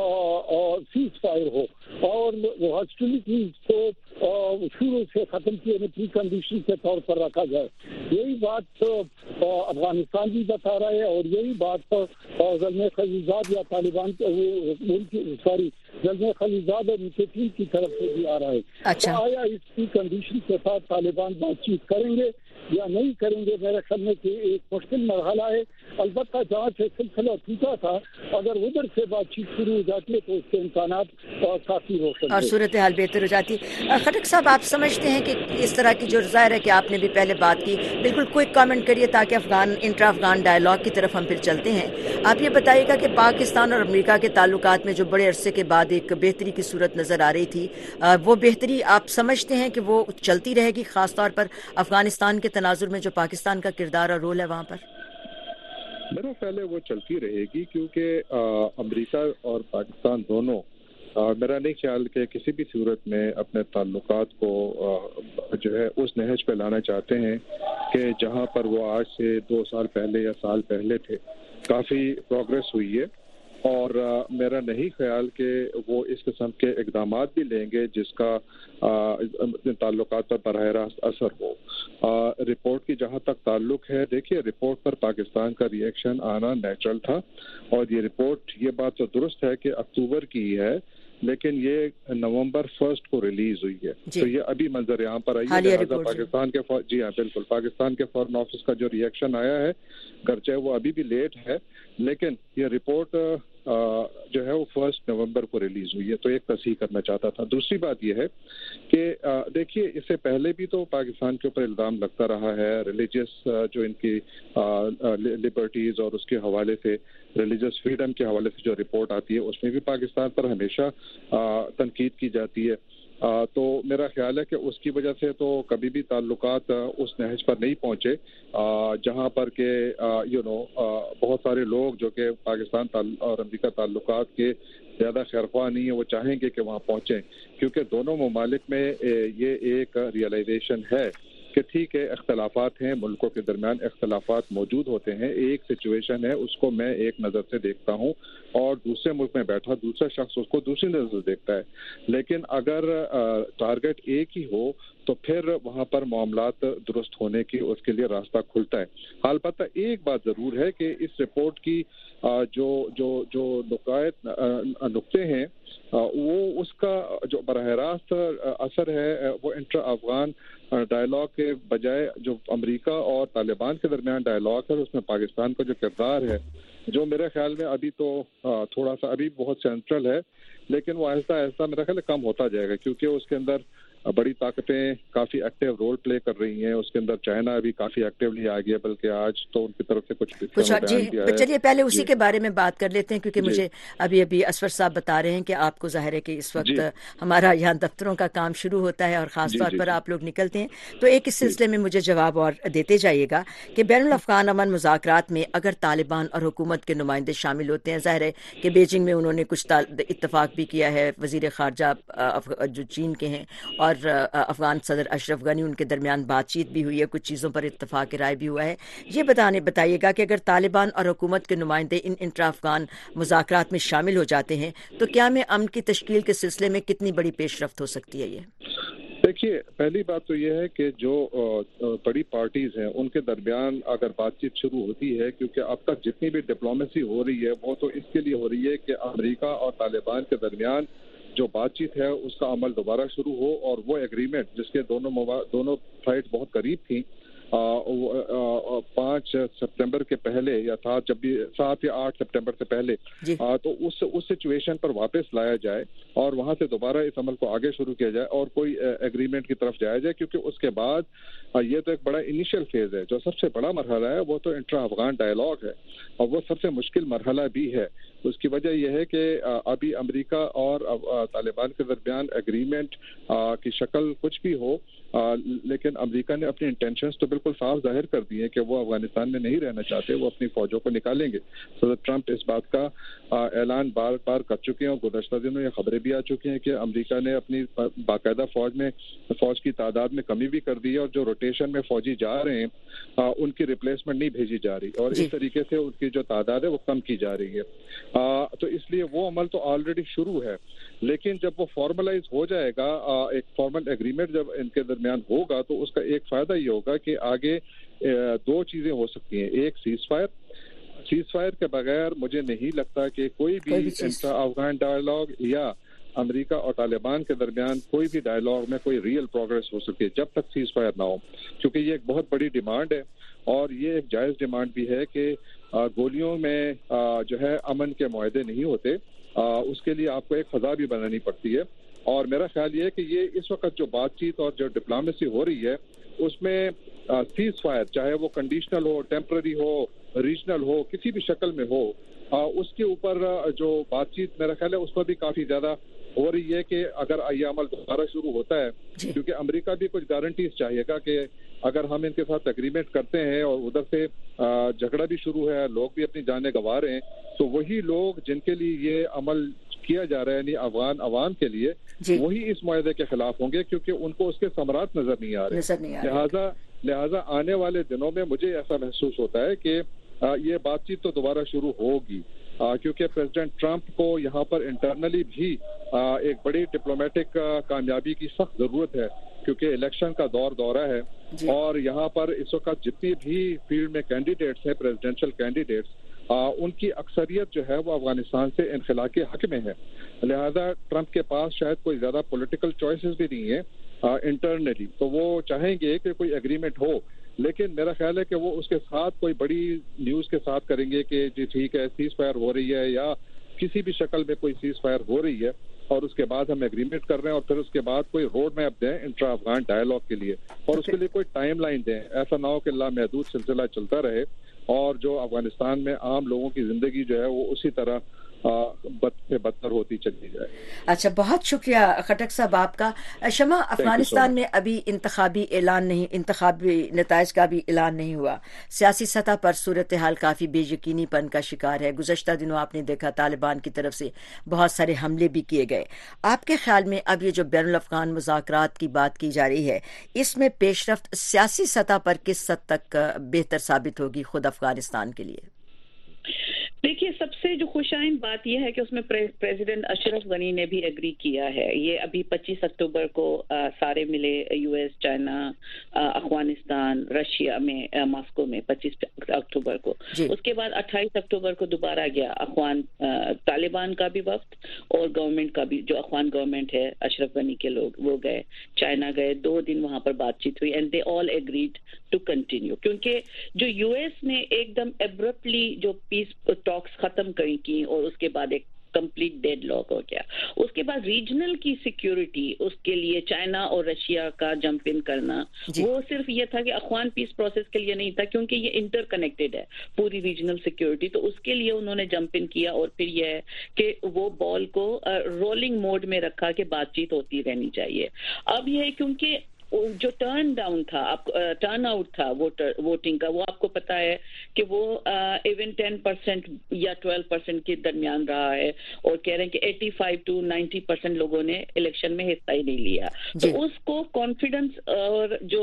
सीज फायर हो और हॉस्टिलिटीज को शुरू से खत्म किए प्री कंडीशन के तौर पर रखा जाए। यही बात अफगानिस्तान भी बता रहा है और यही बात ज़लमे खलीजाद या तालिबान ज़लमे खलीजाद और उनके टीम की तरफ से भी आ रहा है। अच्छा। तो आया इस प्री कंडीशन के साथ तालिबान बातचीत करेंगे या नहीं करेंगे, मेरे ख्याल में कि एक मुश्किल मरहला है। अलबत्ता जहाँ से सिलसिला टूटा था, अगर उधर से बातचीत शुरू हो जाती है तो उसके इम्कानात काफी रोशन और सूरत हाल बेहतर हो जाती है। खटक साहब, आप समझते हैं कि इस तरह की जो ज़ाहिर है कि आपने भी पहले बात की, बिल्कुल क्विक कमेंट करिए ताकि इंट्रा अफगान डायलॉग की तरफ हम फिर चलते हैं। आप ये बताइएगा कि पाकिस्तान और अमेरिका के ताल्लुकात में जो बड़े अरसे के बाद एक बेहतरी की सूरत नज़र आ रही थी, वो बेहतरी आप समझते हैं कि वो चलती रहेगी, ख़ासतौर पर अफगानिस्तान के तनाजुर में जो पाकिस्तान का किरदार और रोल है वहाँ पर? मेरा ख्याल है वो चलती रहेगी क्योंकि अमेरिका और पाकिस्तान दोनों मेरा नहीं ख्याल कि किसी भी सूरत में अपने ताल्लुकात को जो है उस नहज पे लाना चाहते हैं कि जहाँ पर वो आज से 2 साल पहले या साल पहले थे। काफ़ी प्रोग्रेस हुई है اور میرا نہیں خیال کہ وہ اس قسم کے اقدامات بھی لیں گے جس کا تعلقات پر براہ راست اثر ہو. رپورٹ کی جہاں تک تعلق ہے، دیکھیے رپورٹ پر پاکستان کا ری ایکشن آنا نیچرل تھا، اور یہ رپورٹ، یہ بات تو درست ہے کہ اکتوبر کی ہے، لیکن یہ نومبر 1 کو ریلیز ہوئی ہے. تو یہ ابھی منظر عام پر آئی ہے، لہٰذا پاکستان کے جی ہاں بالکل پاکستان کے فارن آفس کا جو ری ایکشن آیا ہے، گرچہ وہ ابھی بھی لیٹ ہے، لیکن یہ رپورٹ جو ہے وہ 1 نومبر کو ریلیز ہوئی ہے. تو ایک تصحیح کرنا چاہتا تھا. دوسری بات یہ ہے کہ دیکھیے اس سے پہلے بھی تو پاکستان کے اوپر الزام لگتا رہا ہے ریلیجیس جو ان کی لبرٹیز اور اس کے حوالے سے ریلیجیس فریڈم کے حوالے سے جو رپورٹ آتی ہے اس میں بھی پاکستان پر ہمیشہ تنقید کی جاتی ہے. تو میرا خیال ہے کہ اس کی وجہ سے تو کبھی بھی تعلقات اس نہج پر نہیں پہنچے جہاں پر کہ بہت سارے لوگ جو کہ پاکستان اور امریکہ تعلقات کے زیادہ خیرخواہ نہیں ہیں وہ چاہیں گے کہ وہاں پہنچیں، کیونکہ دونوں ممالک میں یہ ایک ریئلائزیشن ہے کہ ٹھیک ہے اختلافات ہیں، ملکوں کے درمیان اختلافات موجود ہوتے ہیں، ایک سچویشن ہے اس کو میں ایک نظر سے دیکھتا ہوں اور دوسرے ملک میں بیٹھا دوسرا شخص اس کو دوسری نظر سے دیکھتا ہے، لیکن اگر ٹارگٹ ایک ہی ہو تو پھر وہاں پر معاملات درست ہونے کی اس کے لیے راستہ کھلتا ہے. البتہ ایک بات ضرور ہے کہ اس رپورٹ کی جو نقطے ہیں وہ اس کا جو براہ راست اثر ہے وہ انٹرا افغان ڈائلاگ کے بجائے جو امریکہ اور طالبان کے درمیان ڈائلاگ ہے اس میں پاکستان کا جو کردار ہے جو میرے خیال میں ابھی تو تھوڑا سا ابھی بہت سینٹرل ہے، لیکن وہ آہستہ آہستہ میرا خیال ہے کم ہوتا جائے گا، کیونکہ اس کے اندر بڑی طاقتیں کافی ایکٹیو رول پلے کر رہی ہیں. اس کے اندر چائنا ابھی کافی ایکٹیولی آ گیا، بلکہ آج تو ان کی طرف سے کچھ چلیے پہلے اسی کے بارے میں بات کر لیتے ہیں، کیونکہ مجھے ابھی اسفر صاحب بتا رہے ہیں کہ آپ کو ظاہر ہے کہ اس وقت ہمارا یہاں دفتروں کا کام شروع ہوتا ہے اور خاص طور پر آپ لوگ نکلتے ہیں، تو ایک اس سلسلے میں مجھے جواب اور دیتے جائیے گا کہ بین الافغان امن مذاکرات میں اگر طالبان اور حکومت کے نمائندے شامل ہوتے ہیں، ظاہر ہے کہ بیجنگ میں انہوں نے کچھ اتفاق بھی کیا ہے، وزیر خارجہ جو چین کے ہیں اور افغان صدر اشرف غنی ان کے درمیان بات چیت بھی ہوئی ہے، کچھ چیزوں پر اتفاق رائے بھی ہوا ہے. یہ بتائیے گا کہ اگر طالبان اور حکومت کے نمائندے ان انٹرا افغان مذاکرات میں شامل ہو جاتے ہیں تو کیا میں امن کی تشکیل کے سلسلے میں کتنی بڑی پیش رفت ہو سکتی ہے؟ یہ دیکھیے پہلی بات تو یہ ہے کہ جو بڑی پارٹیز ہیں ان کے درمیان اگر بات چیت شروع ہوتی ہے، کیونکہ اب تک جتنی بھی ڈپلومیسی ہو رہی ہے وہ تو اس کے لیے ہو رہی ہے کہ امریکہ اور طالبان کے درمیان جو بات چیت ہے اس کا عمل دوبارہ شروع ہو، اور وہ ایگریمنٹ جس کے دونوں سائڈ بہت قریب تھیں 5 سپٹمبر کے پہلے یا تھا جب بھی 7 یا 8 سپٹمبر سے پہلے تو اس سچویشن پر واپس لایا جائے اور وہاں سے دوبارہ اس عمل کو آگے شروع کیا جائے اور کوئی ایگریمنٹ کی طرف جایا جائے، کیونکہ اس کے بعد یہ تو ایک بڑا انیشیل فیز ہے. جو سب سے بڑا مرحلہ ہے وہ تو انٹرا افغان ڈائلاگ ہے اور وہ سب سے مشکل مرحلہ بھی ہے. اس کی وجہ یہ ہے کہ ابھی امریکہ اور طالبان کے درمیان ایگریمنٹ کی شکل کچھ بھی ہو، لیکن امریکہ نے اپنی انٹینشنز تو بالکل صاف ظاہر کر دی ہیں کہ وہ افغانستان میں نہیں رہنا چاہتے، وہ اپنی فوجوں کو نکالیں گے. صدر ٹرمپ اس بات کا اعلان بار بار کر چکے ہیں اور گزشتہ دنوں یہ خبریں بھی آ چکی ہیں کہ امریکہ نے اپنی باقاعدہ فوج کی تعداد میں کمی بھی کر دی ہے اور جو روٹیشن میں فوجی جا رہے ہیں ان کی ریپلیسمنٹ نہیں بھیجی جا رہی اور اس طریقے سے ان کی جو تعداد ہے وہ کم کی جا رہی ہے. تو اس لیے وہ عمل تو آلریڈی شروع ہے، لیکن جب وہ فارملائز ہو جائے گا، ایک فارمل ایگریمنٹ جب ان کے درمیان ہوگا تو اس کا ایک فائدہ یہ ہوگا کہ آگے 2 چیزیں ہو سکتی ہیں. ایک سیز فائر کے بغیر مجھے نہیں لگتا کہ کوئی بھی انٹرا افغان ڈائلاگ یا امریکہ اور طالبان کے درمیان کوئی بھی ڈائلاگ میں کوئی ریئل پروگرس ہو سکے جب تک سیز فائر نہ ہو، کیونکہ یہ ایک بہت بڑی ڈیمانڈ ہے اور یہ ایک جائز ڈیمانڈ بھی ہے کہ گولیوں میں جو ہے امن کے معاہدے نہیں ہوتے، اس کے لیے آپ کو ایک فضا بھی بنانی پڑتی ہے. اور میرا خیال یہ ہے کہ یہ اس وقت جو بات چیت اور جو ڈپلومیسی ہو رہی ہے اس میں سیز فائر چاہے وہ کنڈیشنل ہو، ٹیمپرری ہو، ریجنل ہو، کسی بھی شکل میں ہو، اس کے اوپر جو بات چیت میرا خیال ہے اس پر بھی کافی زیادہ ہو رہی ہے کہ اگر یہ عمل دوبارہ شروع ہوتا ہے، کیونکہ امریکہ بھی کچھ گارنٹیز چاہیے گا کہ اگر ہم ان کے ساتھ ایگریمنٹ کرتے ہیں اور ادھر سے جھگڑا بھی شروع ہے، لوگ بھی اپنی جانیں گنوا رہے ہیں، تو وہی لوگ جن کے لیے یہ عمل کیا جا رہا ہے یعنی افغان عوام کے لیے وہی اس معاہدے کے خلاف ہوں گے، کیونکہ ان کو اس کے ثمرات نظر نہیں آ رہے. لہٰذا آنے والے دنوں میں مجھے ایسا محسوس ہوتا ہے کہ یہ بات چیت تو دوبارہ شروع ہوگی، کیونکہ پریزیڈنٹ ٹرمپ کو یہاں پر انٹرنلی بھی ایک بڑی ڈپلومیٹک کامیابی کی سخت ضرورت ہے، کیونکہ الیکشن کا دورہ ہے اور یہاں پر اس وقت جتنی بھی فیلڈ میں کینڈیڈیٹس ہیں، پریزیڈینشل کینڈیڈیٹس، ان کی اکثریت جو ہے وہ افغانستان سے انخلا کے حق میں ہے، لہذا ٹرمپ کے پاس شاید کوئی زیادہ پولیٹیکل چوائسز بھی نہیں ہیں انٹرنلی، تو وہ چاہیں گے کہ کوئی ایگریمنٹ ہو، لیکن میرا خیال ہے کہ وہ اس کے ساتھ کوئی بڑی نیوز کے ساتھ کریں گے کہ جی ٹھیک ہے سیز فائر ہو رہی ہے یا کسی بھی شکل میں کوئی سیز فائر ہو رہی ہے اور اس کے بعد ہم ایگریمنٹ کر رہے ہیں، اور پھر اس کے بعد کوئی روڈ میپ دیں انٹرا افغان ڈائیلاگ کے لیے، اور اس کے لیے کوئی ٹائم لائن دیں، ایسا نہ ہو کہ لامحدود سلسلہ چلتا رہے اور جو افغانستان میں عام لوگوں کی زندگی جو ہے وہ اسی طرح بد سے بدتر ہوتی چلی جائے۔ اچھا، بہت شکریہ خٹک صاحب آپ کا۔ شمع، افغانستان میں ابھی انتخابی نتائج کا بھی اعلان نہیں ہوا، سیاسی سطح پر صورتحال کافی بے یقینی پن کا شکار ہے۔ گزشتہ دنوں آپ نے دیکھا طالبان کی طرف سے بہت سارے حملے بھی کیے گئے۔ آپ کے خیال میں اب یہ جو بین الافغان مذاکرات کی بات کی جا رہی ہے، اس میں پیش رفت سیاسی سطح پر کس حد تک بہتر ثابت ہوگی خود افغانستان کے لیے؟ دیکھیے، سب سے جو خوشائن بات یہ ہے کہ اس میں پریزیڈنٹ اشرف غنی نے بھی ایگری کیا ہے۔ یہ ابھی 25 اکتوبر کو سارے ملے، U S, China, Afghanistan, Russia میں، ماسکو میں 25 اکتوبر کو۔ اس کے بعد 28 اکتوبر کو دوبارہ گیا افغان طالبان کا بھی وفد اور گورنمنٹ کا بھی، جو افغان گورنمنٹ ہے اشرف غنی کے لوگ، وہ گئے، چائنا گئے، 2 دن وہاں پر بات چیت ہوئی and they all agreed to continue, کیونکہ جو یو ایس نے ایک دم ایبرپٹلی جو پیس ٹاکس ختم کی اور اس کے بعد ایک کمپلیٹ ڈیڈ لاک ہو گیا۔ اس کے بعد ریجنل کی سیکیورٹی، اس کے لیے چائنا اور رشیا کا جمپ ان کرنا، وہ صرف یہ تھا کہ افغان پیس پروسیس کے لیے نہیں تھا، کیونکہ یہ انٹر کنیکٹڈ ہے پوری ریجنل سیکیورٹی، تو اس کے لیے انہوں نے جمپ ان کیا، اور پھر یہ ہے کہ وہ بال کو رولنگ موڈ میں رکھا کہ بات چیت ہوتی رہنی چاہیے۔ اب یہ ہے کیونکہ جو ٹرن آؤٹ تھا ووٹنگ کا، وہ آپ کو پتا ہے کہ وہ ایون 10% یا 12% کے درمیان رہا ہے، اور کہہ رہے ہیں کہ 85 to 90% لوگوں نے الیکشن میں حصہ ہی نہیں لیا، تو اس کو کانفیڈنس اور جو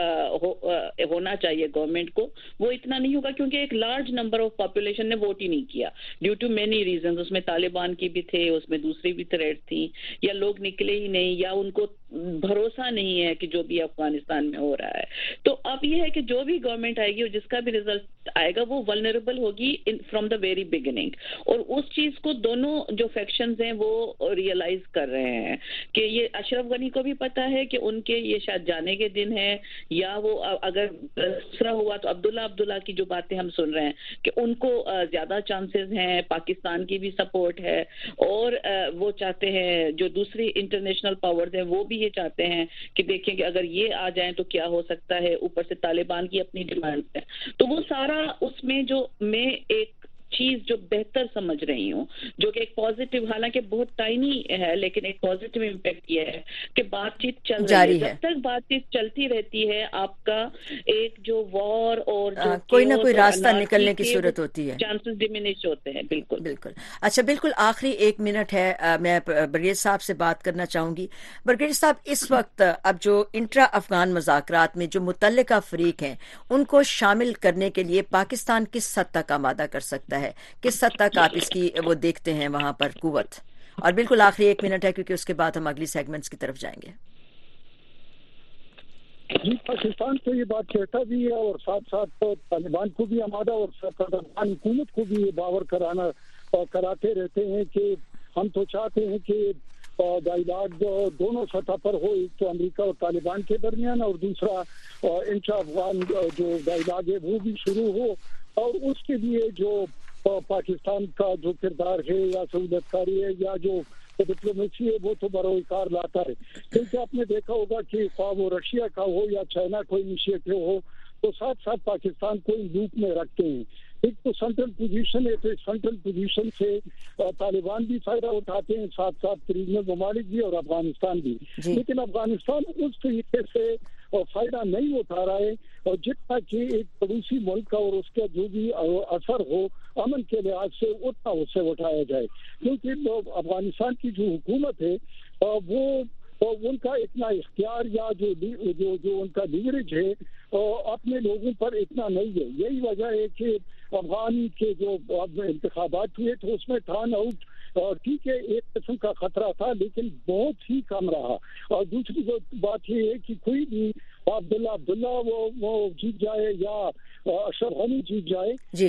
ہونا چاہیے گورنمنٹ کو وہ اتنا نہیں ہوگا، کیونکہ ایک لارج نمبر آف پاپولیشن نے ووٹ ہی نہیں کیا ڈیو ٹو مینی ریزنز، اس میں طالبان کی بھی تھے، اس میں دوسری بھی تھریٹ تھیں، یا لوگ نکلے ہی نہیں، یا ان کو بھروسہ نہیں ہے کہ جو بھی افغانستان میں ہو رہا ہے۔ تو اب یہ ہے کہ جو بھی گورنمنٹ آئے گی اور جس کا بھی ریزلٹ آئے گا وہ ولنریبل ہوگی فرام دا ویری بگننگ، اور اس چیز کو دونوں جو فیکشنز ہیں وہ ریئلائز کر رہے ہیں کہ یہ اشرف غنی کو بھی پتا ہے کہ ان کے یہ شاید جانے کے دن ہے، یا وہ اگر دوسرا ہوا تو عبداللہ کی جو باتیں ہم سن رہے ہیں کہ ان کو زیادہ چانسز ہیں، پاکستان کی بھی سپورٹ ہے، اور وہ چاہتے ہیں جو دوسری انٹرنیشنل پاورز ہیں وہ بھی یہ چاہتے ہیں کہ دیکھیں کہ اگر یہ آ جائیں تو کیا ہو سکتا ہے، اوپر سے طالبان کی اپنی ڈیمانڈ ہے، تو وہ سارا اس میں جو میں ایک چیز جو بہتر سمجھ رہی ہوں، جو کہ ایک پازیٹیو، حالانکہ بہت ٹائنی ہے لیکن ایک پازیٹیو امپیکٹ یہ ہے کہ بات چیت چل رہی ہے۔ جب تک بات چیت چلتی رہتی ہے آپ کا ایک جو وار اور جو کوئی نہ کوئی راستہ نکلنے کی صورت ہوتی ہے، چانسز ڈیمینش ہوتے ہیں۔ بالکل۔ اچھا، بالکل آخری 1 منٹ ہے، میں برگیڈ صاحب سے بات کرنا چاہوں گی۔ برگیڈ صاحب، اس وقت اب جو انٹرا افغان مذاکرات میں جو متعلقہ فریق ہیں ان کو شامل کرنے کے لیے پاکستان کس حد تک آمادہ کر سکتا ہے، کس حد تک آپ اس کی وہ دیکھتے ہیں وہاں پر قوت؟ اور بالکل آخری 1 منٹ ہے کیونکہ اس کے بعد ہم اگلی سیگمنٹس کی طرف جائیں گے۔ جی، پاکستان تو یہ بات کہتا بھی ہے اور ساتھ ساتھ طالبان کو بھی آمادہ اور افغان حکومت کو بھی یہ باور کراتے رہتے ہیں کہ ہم تو چاہتے ہیں کہ ڈائیلاگ دونوں سطح پر ہو، ایک تو امریکہ اور طالبان کے درمیان، اور دوسرا انٹرا افغان جو ڈائیلاگ ہے وہ بھی شروع ہو، اور اس کے لیے جو پاکستان کا جو کردار ہے یا سہولت کاری ہے یا جو ڈپلومیسی ہے وہ تو بروئے کار لاتا ہے، کیونکہ آپ نے دیکھا ہوگا کہ خواہ وہ رشیا کا ہو یا چائنا کو انیشیٹو ہو تو ساتھ ساتھ پاکستان کو ان لوپ میں رکھتے ہیں۔ ایک تو سینٹرل پوزیشن ہے، تو سینٹرل پوزیشن سے طالبان بھی فائدہ اٹھاتے ہیں، ساتھ ساتھ ریجنل ممالک بھی اور افغانستان بھی، لیکن افغانستان اس طریقے سے فائدہ نہیں اٹھا رہا ہے، اور جتنا کہ ایک پڑوسی ملک کا اور اس کا جو بھی اثر ہو امن کے لحاظ سے اتنا اس سے اٹھایا جائے، کیونکہ افغانستان کی جو حکومت ہے وہ ان کا اتنا اختیار یا جو ان کا لیوریج ہے اپنے لوگوں پر اتنا نہیں ہے۔ یہی وجہ ہے کہ افغان کے جو انتخابات ہوئے تو اس میں ٹرن آؤٹ ٹھیک ہے ایک قسم کا خطرہ تھا لیکن بہت ہی کم رہا. اور دوسری بات یہ ہے کہ کوئی بھی عبداللہ وہ جیت جائے یا اشرف غنی جیت جائے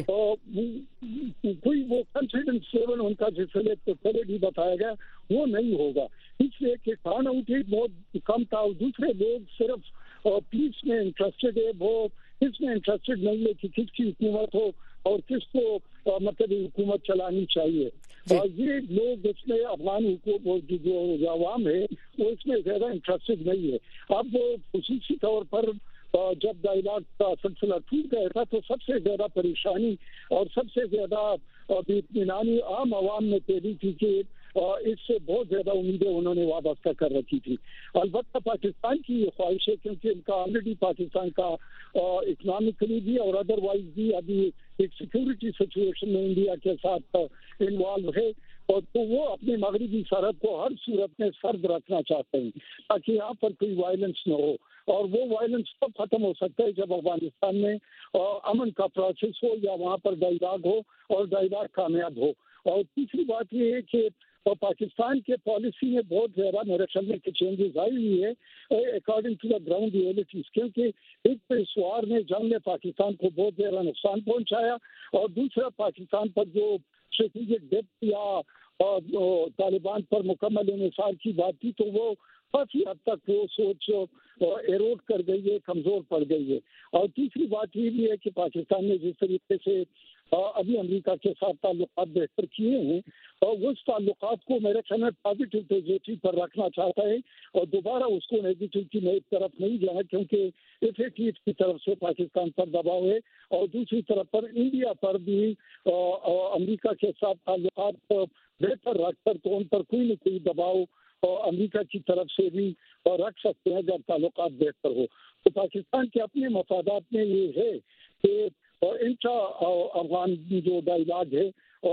کوئی وہ کانفیڈنس لیول ان کا جس پہلے بھی بتایا گیا وہ نہیں ہوگا, اس لیے کہ ٹرن آؤٹ ہی بہت کم تھا. اور دوسرے لوگ صرف پیس میں انٹرسٹڈ ہے, وہ اس میں انٹرسٹڈ نہیں ہے کہ کس کی حکومت ہو اور کس کو مطلب حکومت چلانی چاہیے. اور یہ لوگ اس میں افغان حکومت جو عوام ہے وہ اس میں زیادہ انٹرسٹڈ نہیں ہے. اب وہ خصوصی طور پر جب ڈائلاگ کا سلسلہ ٹوٹ گیا تھا تو سب سے زیادہ پریشانی اور سب سے زیادہ اطمینانی عام عوام نے پیدا کی کہ اس سے بہت زیادہ امیدیں انہوں نے وابستہ کر رکھی تھی. البتہ پاکستان کی یہ خواہش ہے کیونکہ ان کا آلریڈی پاکستان کا اکنامکلی بھی اور ادروائز بھی ابھی ایک سیکورٹی سچویشن میں انڈیا کے ساتھ انوالو ہے, اور تو وہ اپنے مغربی سرحد کو ہر صورت میں سرد رکھنا چاہتے ہیں تاکہ یہاں پر کوئی وائلنس نہ ہو. اور وہ وائلنس تب ختم ہو سکتا ہے جب افغانستان میں امن کا پروسیس ہو یا وہاں پر ڈائلاگ ہو اور ڈائلاگ کامیاب ہو. اور تیسری بات یہ ہے کہ پاکستان کے پالیسی میں بہت زیادہ میرے خیال میں چینجز آئی ہوئی ہے according to the ground realities, کیونکہ ایک تو اس وار نے جنگ نے پاکستان کو بہت زیادہ نقصان پہنچایا اور دوسرا پاکستان پر جو اسٹریٹجک ڈیپتھ یا طالبان پر مکمل انحصار کی بات تھی تو وہ کافی حد تک وہ سوچ ایروڈ کر گئی ہے, کمزور پڑ گئی ہے. اور تیسری بات یہ بھی ہے کہ پاکستان نے جس طریقے سے ابھی امریکہ کے ساتھ تعلقات بہتر کیے ہیں اور اس تعلقات کو میرے خیال میں پازیٹیو پوزیٹو پر رکھنا چاہتا ہے اور دوبارہ اس کو نیگیٹو کی طرف نہیں جانا, کیونکہ FATF کی طرف سے پاکستان پر دباؤ ہے اور دوسری طرف پر انڈیا پر بھی امریکہ کے ساتھ تعلقات بہتر رکھ کر تو ان پر کوئی نہ کوئی دباؤ امریکہ کی طرف سے بھی رکھ سکتے ہیں جب تعلقات بہتر ہو. تو پاکستان کے اپنے مفادات میں یہ ہے کہ انٹرا افغان جو ڈائلاگ ہے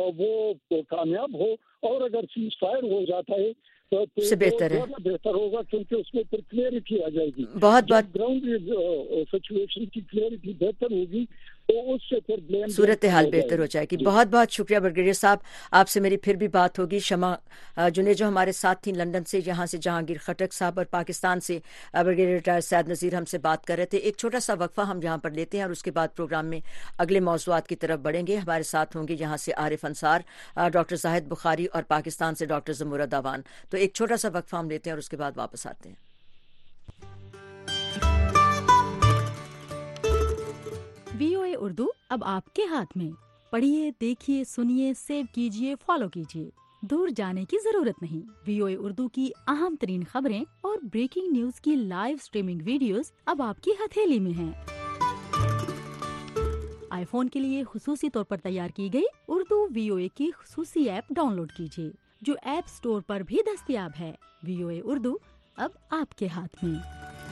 وہ کامیاب ہو, اور اگر سیز فائر ہو جاتا ہے تو بہتر ہوگا کیونکہ اس میں پھر کلیئرٹی آ جائے گی. بہت گراؤنڈ سچویشن کی کلیئرٹی بہتر ہوگی تو اس سے پھر صورت حال بہتر ہو جائے گی. بہت بہت شکریہ بریگیڈیئر صاحب, آپ سے میری پھر بھی بات ہوگی. شمع جنید جو ہمارے ساتھ تھیں لندن سے, یہاں سے جہانگیر خٹک صاحب, اور پاکستان سے بریگیڈیئر ریٹائر سعد نذیر ہم سے بات کر رہے تھے. ایک چھوٹا سا وقفہ ہم یہاں پر لیتے ہیں اور اس کے بعد پروگرام میں اگلے موضوعات کی طرف بڑھیں گے. ہمارے ساتھ ہوں گے یہاں سے عارف انصار, ڈاکٹر زاہد بخاری, اور پاکستان سے ڈاکٹر زمورہ داوان. تو ایک چھوٹا سا وقفہ ہم لیتے ہیں اور اس کے بعد واپس آتے ہیں. VOA اردو اب آپ کے ہاتھ میں. پڑھیے, دیکھیے, سنیے, سیو کیجیے, فالو کیجیے. دور جانے کی ضرورت نہیں. VOA اردو کی اہم ترین خبریں اور بریکنگ نیوز کی لائیو سٹریمنگ ویڈیوز اب آپ کی ہتھیلی میں ہیں. آئی فون کے لیے خصوصی طور پر تیار کی گئی اردو VOA کی خصوصی ایپ ڈاؤن لوڈ کیجیے جو ایپ سٹور پر بھی دستیاب ہے. VOA اردو اب آپ کے ہاتھ میں.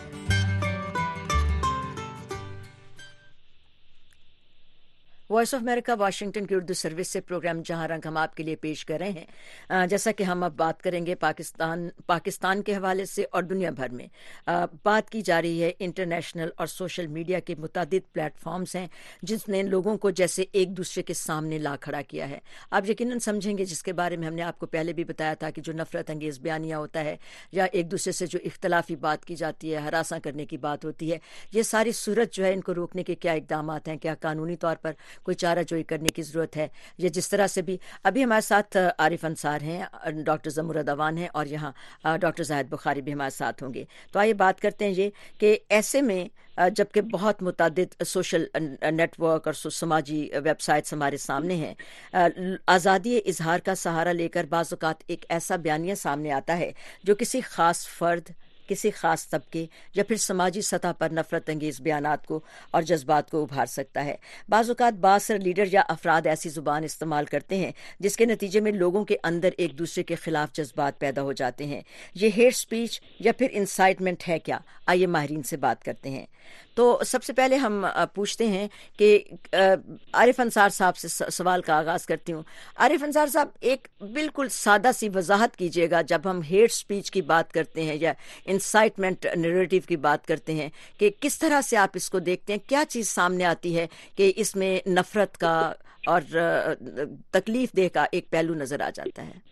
وائس آف امریکہ واشنگٹن کی اردو سروس سے پروگرام جہاں رنگ ہم آپ کے لیے پیش کر رہے ہیں. جیسا کہ ہم اب بات کریں گے پاکستان کے حوالے سے اور دنیا بھر میں بات کی جا رہی ہے. انٹرنیشنل اور سوشل میڈیا کے متعدد پلیٹ فارمز ہیں جس نے لوگوں کو جیسے ایک دوسرے کے سامنے لا کھڑا کیا ہے. آپ یقیناً سمجھیں گے جس کے بارے میں ہم نے آپ کو پہلے بھی بتایا تھا کہ جو نفرت انگیز بیانیہ ہوتا ہے یا ایک دوسرے سے جو اختلافی بات کی جاتی ہے, ہراساں کرنے کی بات ہوتی ہے, یہ ساری صورت جو ہے ان کو روکنے کے کیا اقدامات ہیں, کیا قانونی طور پر کوئی چارہ جوئی کرنے کی ضرورت ہے. یہ جس طرح سے بھی ابھی ہمارے ساتھ عارف انصار ہیں, ڈاکٹر زمورہ داوان ہیں, اور یہاں ڈاکٹر زاہد بخاری بھی ہمارے ساتھ ہوں گے. تو آئیے بات کرتے ہیں یہ کہ ایسے میں جبکہ بہت متعدد سوشل نیٹ ورک اور سماجی ویب سائٹس ہمارے سامنے ہیں, آزادی اظہار کا سہارا لے کر بعض اوقات ایک ایسا بیانیہ سامنے آتا ہے جو کسی خاص فرد, کسی خاص طبقے یا پھر سماجی سطح پر نفرت انگیز بیانات کو اور جذبات کو ابھار سکتا ہے. بعض اوقات بااثر لیڈر یا افراد ایسی زبان استعمال کرتے ہیں جس کے نتیجے میں لوگوں کے اندر ایک دوسرے کے خلاف جذبات پیدا ہو جاتے ہیں. یہ ہیٹ سپیچ یا پھر انسائٹمنٹ ہے کیا؟ آئیے ماہرین سے بات کرتے ہیں. تو سب سے پہلے ہم پوچھتے ہیں کہ عارف انصار صاحب سے سوال کا آغاز کرتی ہوں. عارف انصار صاحب, ایک بالکل سادہ سی وضاحت کیجیے گا, جب ہم ہیٹ سپیچ کی بات کرتے ہیں یا انسائٹمنٹ نریٹو کی بات کرتے ہیں کہ کس طرح سے آپ اس کو دیکھتے ہیں, کیا چیز سامنے آتی ہے کہ اس میں نفرت کا اور تکلیف دہ کا ایک پہلو نظر آ جاتا ہے؟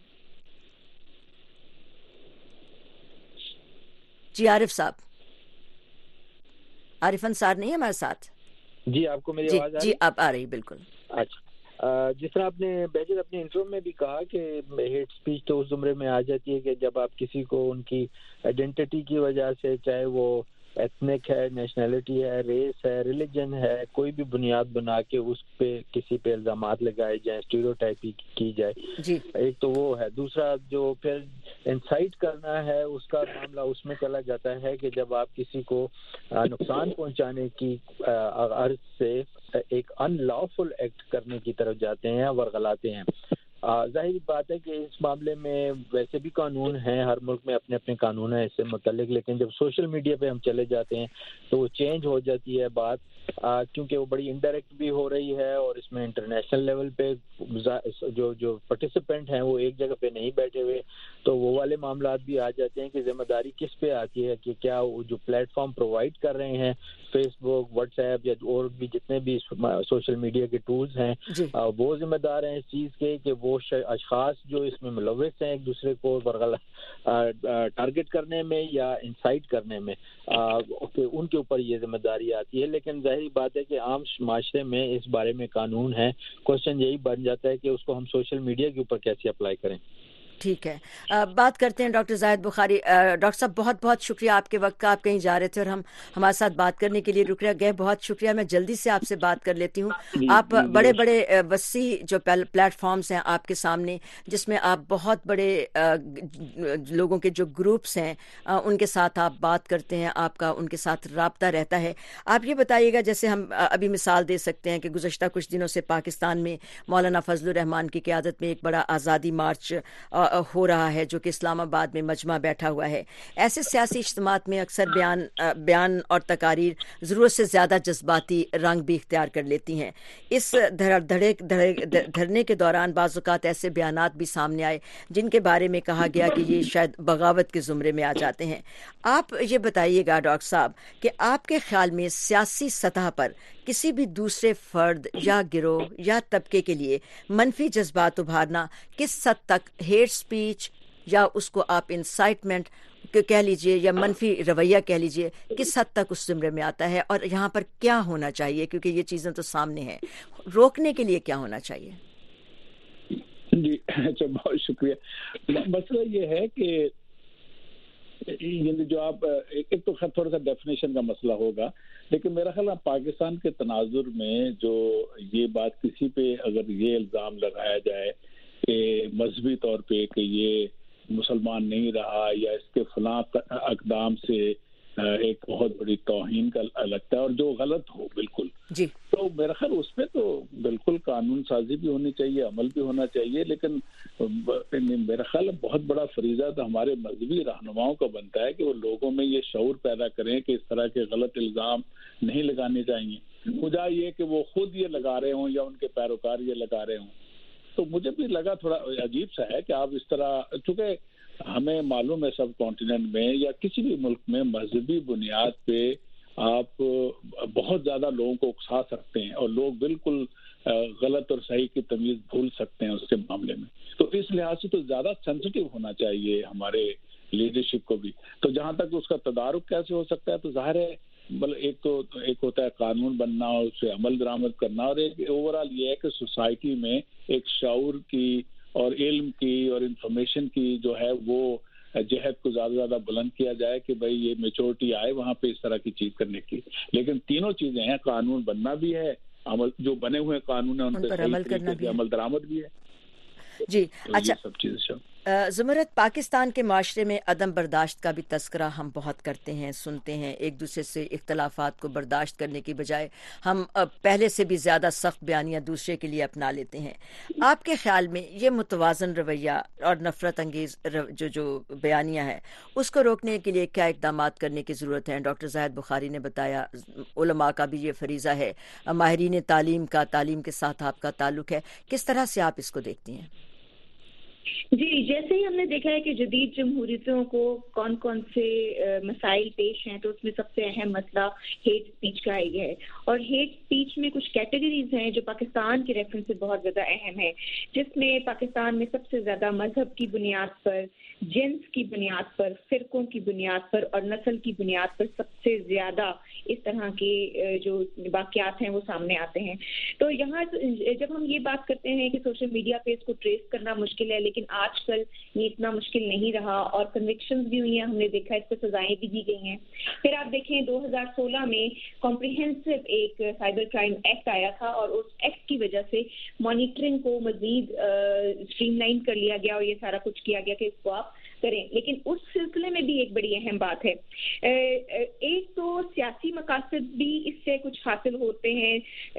جی عارف صاحب, عارف انصار نہیں ہے ہمارے ساتھ؟ جی آپ کو میری آواز آ رہی؟ جی آپ آ رہی, بالکل. اچھا, جس طرح آپ نے بہجت اپنے انٹرو میں بھی کہا کہ ہیٹ سپیچ تو اس زمرے میں آ جاتی ہے کہ جب آپ کسی کو ان کی آئیڈینٹی کی وجہ سے, چاہے وہ ایتھنک ہے, نیشنلٹی ہے, ریس ہے, ریلیجن ہے, کوئی بھی بنیاد بنا کے اس پہ کسی پہ الزامات لگائے جائیں, اسٹیریوٹائپنگ کی جائے, جی ایک تو وہ ہے. دوسرا جو پھر انسائٹ کرنا ہے اس کا معاملہ اس میں چلا جاتا ہے کہ جب آپ کسی کو نقصان پہنچانے کی غرض سے ایک ان لافل ایکٹ کرنے کی طرف جاتے ہیں, ورغلاتے ہیں. ظاہر بات ہے کہ اس معاملے میں ویسے بھی قانون ہیں, ہر ملک میں اپنے اپنے قانون ہیں اس سے متعلق, لیکن جب سوشل میڈیا پہ ہم چلے جاتے ہیں تو وہ چینج ہو جاتی ہے بات, کیونکہ وہ بڑی انڈائریکٹ بھی ہو رہی ہے, اور اس میں انٹرنیشنل لیول پہ جو پارٹیسپینٹ ہیں وہ ایک جگہ پہ نہیں بیٹھے ہوئے, تو وہ والے معاملات بھی آ جاتے ہیں کہ ذمہ داری کس پہ آتی ہے کہ کیا وہ جو پلیٹ فارم پرووائڈ کر رہے ہیں, فیس بک, واٹس ایپ یا اور بھی جتنے بھی سوشل میڈیا کے ٹولز ہیں, وہ ذمہ دار ہیں اس چیز کے کہ وہ اشخاص جو اس میں ملوث ہیں ایک دوسرے کو ٹارگٹ کرنے میں یا انسائٹ کرنے میں, ان کے اوپر یہ ذمہ داری آتی ہے. لیکن ظاہری بات ہے کہ عام معاشرے میں اس بارے میں قانون ہے, کوشچن یہی بن جاتا ہے کہ اس کو ہم سوشل میڈیا کے اوپر کیسے اپلائی کریں. ٹھیک ہے, بات کرتے ہیں ڈاکٹر زاہد بخاری. ڈاکٹر صاحب بہت بہت شکریہ آپ کے وقت کا, آپ کہیں جا رہے تھے اور ہم ہمارے ساتھ بات کرنے کے لیے رک گئے, بہت شکریہ. میں جلدی سے آپ سے بات کر لیتی ہوں. آپ بڑے بڑے وسیع جو پلیٹ فارمز ہیں آپ کے سامنے, جس میں آپ بہت بڑے لوگوں کے جو گروپس ہیں ان کے ساتھ آپ بات کرتے ہیں, آپ کا ان کے ساتھ رابطہ رہتا ہے. آپ یہ بتائیے گا, جیسے ہم ابھی مثال دے سکتے ہیں کہ گزشتہ کچھ دنوں سے پاکستان میں مولانا فضل الرحمان کی قیادت میں ایک بڑا آزادی مارچ ہو رہا ہے, جو کہ اسلام آباد میں مجمع بیٹھا ہوا ہے. ایسے سیاسی اجتماعات میں اکثر بیان اور تقاریر ضرورت سے زیادہ جذباتی رنگ بھی اختیار کر لیتی ہیں. اس دھرنے کے دوران بعض اوقات ایسے بیانات بھی سامنے آئے جن کے بارے میں کہا گیا کہ یہ شاید بغاوت کے زمرے میں آ جاتے ہیں. آپ یہ بتائیے گا ڈاکٹر صاحب کہ آپ کے خیال میں سیاسی سطح پر کسی بھی دوسرے فرد یا گروہ یا طبقے کے لیے منفی جذبات ابھارنا کس حد تک ہیٹ سپیچ یا اس کو آپ انسائٹمنٹ کہہ لیجئے یا منفی رویہ کہہ لیجئے, کس حد تک اس زمرے میں آتا ہے, اور یہاں پر کیا ہونا چاہیے, کیونکہ یہ چیزیں تو سامنے ہیں, روکنے کے لیے کیا ہونا چاہیے؟ جی اچھا, بہت شکریہ. مسئلہ یہ ہے کہ جو آپ ایک تو خیر تھوڑا سا ڈیفینیشن کا مسئلہ ہوگا, لیکن میرا خیال ہے پاکستان کے تناظر میں جو یہ بات کسی پہ اگر یہ الزام لگایا جائے کہ مذہبی طور پہ کہ یہ مسلمان نہیں رہا یا اس کے فلاں اقدام سے ایک بہت بڑی توہین کا لگتا ہے, اور جو غلط ہو بالکل جی, تو میرا خیال اس پہ تو بالکل قانون سازی بھی ہونی چاہیے, عمل بھی ہونا چاہیے. لیکن میرا خیال بہت بڑا فریضہ تو ہمارے مذہبی رہنماؤں کا بنتا ہے کہ وہ لوگوں میں یہ شعور پیدا کریں کہ اس طرح کے غلط الزام نہیں لگانے چاہیے, خدا یہ کہ وہ خود یہ لگا رہے ہوں یا ان کے پیروکار یہ لگا رہے ہوں. تو مجھے بھی لگا تھوڑا عجیب سا ہے کہ آپ اس طرح, چونکہ ہمیں معلوم ہے سب کانٹیننٹ میں یا کسی بھی ملک میں مذہبی بنیاد پہ آپ بہت زیادہ لوگوں کو اکسا سکتے ہیں اور لوگ بالکل غلط اور صحیح کی تمیز بھول سکتے ہیں اس کے معاملے میں. تو اس لحاظ سے تو زیادہ سینسٹیو ہونا چاہیے ہمارے لیڈرشپ کو بھی. تو جہاں تک اس کا تدارک کیسے ہو سکتا ہے, تو ظاہر ہے ایک ہوتا ہے قانون بننا اور اس سے عمل درآمد کرنا, اور ایک اوور آل یہ ہے کہ سوسائٹی میں ایک شعور کی اور علم کی اور انفارمیشن کی جو ہے وہ جہد کو زیادہ زیادہ بلند کیا جائے کہ بھائی یہ میچورٹی آئے وہاں پہ اس طرح کی چیز کرنے کی. لیکن تینوں چیزیں ہیں, قانون بننا بھی ہے, عمل جو بنے ہوئے قانون ہیں ان پہ عمل کرنا بھی, عمل درآمد بھی ہے. جی اچھا, سب چیزیں زمرت, پاکستان کے معاشرے میں عدم برداشت کا بھی تذکرہ ہم بہت کرتے ہیں, سنتے ہیں. ایک دوسرے سے اختلافات کو برداشت کرنے کی بجائے ہم پہلے سے بھی زیادہ سخت بیانیاں دوسرے کے لیے اپنا لیتے ہیں. آپ کے خیال میں یہ متوازن رویہ اور نفرت انگیز جو بیانیاں ہیں اس کو روکنے کے لیے کیا اقدامات کرنے کی ضرورت ہے؟ ڈاکٹر زاہد بخاری نے بتایا علماء کا بھی یہ فریضہ ہے, ماہرین تعلیم کے ساتھ آپ کا تعلق ہے, کس طرح سے آپ اس کو دیکھتی ہیں؟ جی، جیسے ہی ہم نے دیکھا ہے کہ جدید جمہوریتوں کو کون کون سے مسائل پیش ہیں، تو اس میں سب سے اہم مسئلہ ہیٹ اسپیچ کا ہی ہے، اور ہیٹ اسپیچ میں کچھ کیٹیگریز ہیں جو پاکستان کے ریفرنس سے بہت زیادہ اہم ہے، جس میں پاکستان میں سب سے زیادہ مذہب کی بنیاد پر، جنس کی بنیاد پر، فرقوں کی بنیاد پر اور نسل کی بنیاد پر سب سے زیادہ اس طرح کے جو واقعات ہیں وہ سامنے آتے ہیں۔ تو یہاں جب ہم یہ بات کرتے ہیں کہ سوشل میڈیا پہ اس کو ٹریس کرنا مشکل ہے، لیکن آج کل یہ اتنا مشکل نہیں رہا، اور کنوکشنز بھی ہوئی ہیں، ہم نے دیکھا اس پہ سزائیں بھی دی گئی ہیں۔ پھر آپ دیکھیں 2016 میں کمپریہنسو ایک سائبر کرائم ایکٹ آیا تھا، اور اس ایکٹ کی وجہ سے مانیٹرنگ کو مزید اسٹریم لائن کر لیا گیا، اور یہ سارا کچھ کیا گیا کہ اس کو آپ کریں۔ لیکن اس سلسلے میں بھی ایک بڑی اہم بات ہے، ایک تو سیاسی مقاصد بھی اس سے کچھ حاصل ہوتے ہیں،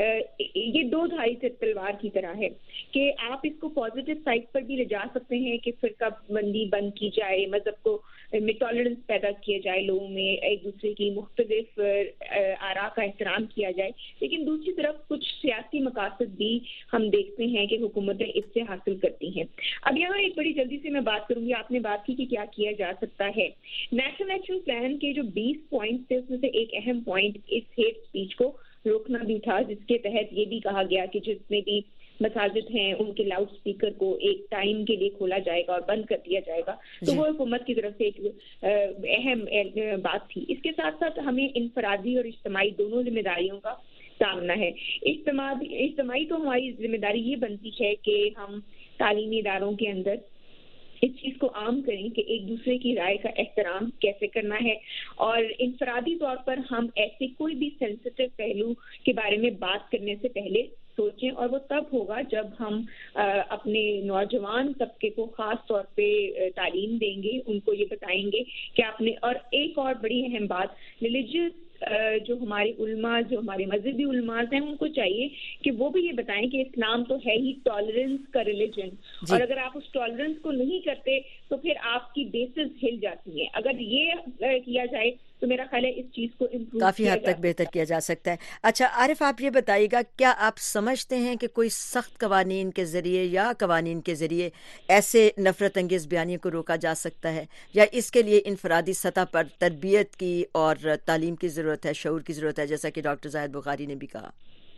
یہ دو دھاری سے تلوار کی طرح ہے کہ آپ اس کو پازیٹیو سائڈ پر بھی لے جا سکتے ہیں کہ فرقہ بندی بند کی جائے، مذہب کو میں ٹالرنس پیدا کیا جائے، لوگوں میں ایک دوسرے کی مختلف آراء کا احترام کیا جائے، لیکن دوسری طرف کچھ سیاسی مقاصد بھی ہم دیکھتے ہیں کہ حکومتیں اس سے حاصل کرتی ہیں۔ اب یہاں ایک بڑی جلدی سے میں بات کروں گی، آپ نے بات کی کہ کیا کیا جا سکتا ہے۔ نیشنل ایکشن پلان کے جو 20 پوائنٹ تھے اس میں سے ایک اہم پوائنٹ اس ہیٹ اسپیچ کو روکنا بھی تھا، جس کے تحت یہ بھی کہا گیا کہ جتنے بھی مساجد ہیں ان کے لاؤڈ اسپیکر کو ایک ٹائم کے لیے کھولا جائے گا اور بند کر دیا جائے گا، تو وہ حکومت کی طرف سے ایک اہم بات تھی۔ اس کے ساتھ ساتھ ہمیں انفرادی اور اجتماعی دونوں ذمہ داریوں کا سامنا ہے۔ اجتماعی تو ہماری ذمہ داری یہ بنتی ہے کہ ہم تعلیمی اداروں کے اندر اس چیز کو عام کریں کہ ایک دوسرے کی رائے کا احترام کیسے کرنا ہے، اور انفرادی طور پر ہم ایسے کوئی بھی سینسٹیو پہلو کے بارے میں بات کرنے سے پہلے سوچیں، اور وہ تب ہوگا جب ہم اپنے نوجوان طبقے کو خاص طور پہ تعلیم دیں گے، ان کو یہ بتائیں گے کہ آپ نے۔ اور ایک اور بڑی اہم بات، ریلیجیس جو ہمارے علماء، جو ہمارے مذہبی علماء ہیں، ان کو چاہیے کہ وہ بھی یہ بتائیں کہ اسلام تو ہے ہی ٹالرنس کا ریلیجن، اور اگر آپ اس ٹالرنس کو نہیں کرتے تو پھر آپ کی بیسز ہل جاتی ہیں۔ اگر یہ کیا جائے تو میرا خیال ہے اس چیز کو امپروو کافی حد تک بہتر کیا جا سکتا ہے۔ اچھا عارف، آپ یہ بتائیے گا، کیا آپ سمجھتے ہیں کہ کوئی سخت قوانین کے ذریعے یا قوانین کے ذریعے ایسے نفرت انگیز بیانیے کو روکا جا سکتا ہے، یا اس کے لیے انفرادی سطح پر تربیت کی اور تعلیم کی ضرورت ہے، شعور کی ضرورت ہے، جیسا کہ ڈاکٹر زاہد بخاری نے بھی کہا؟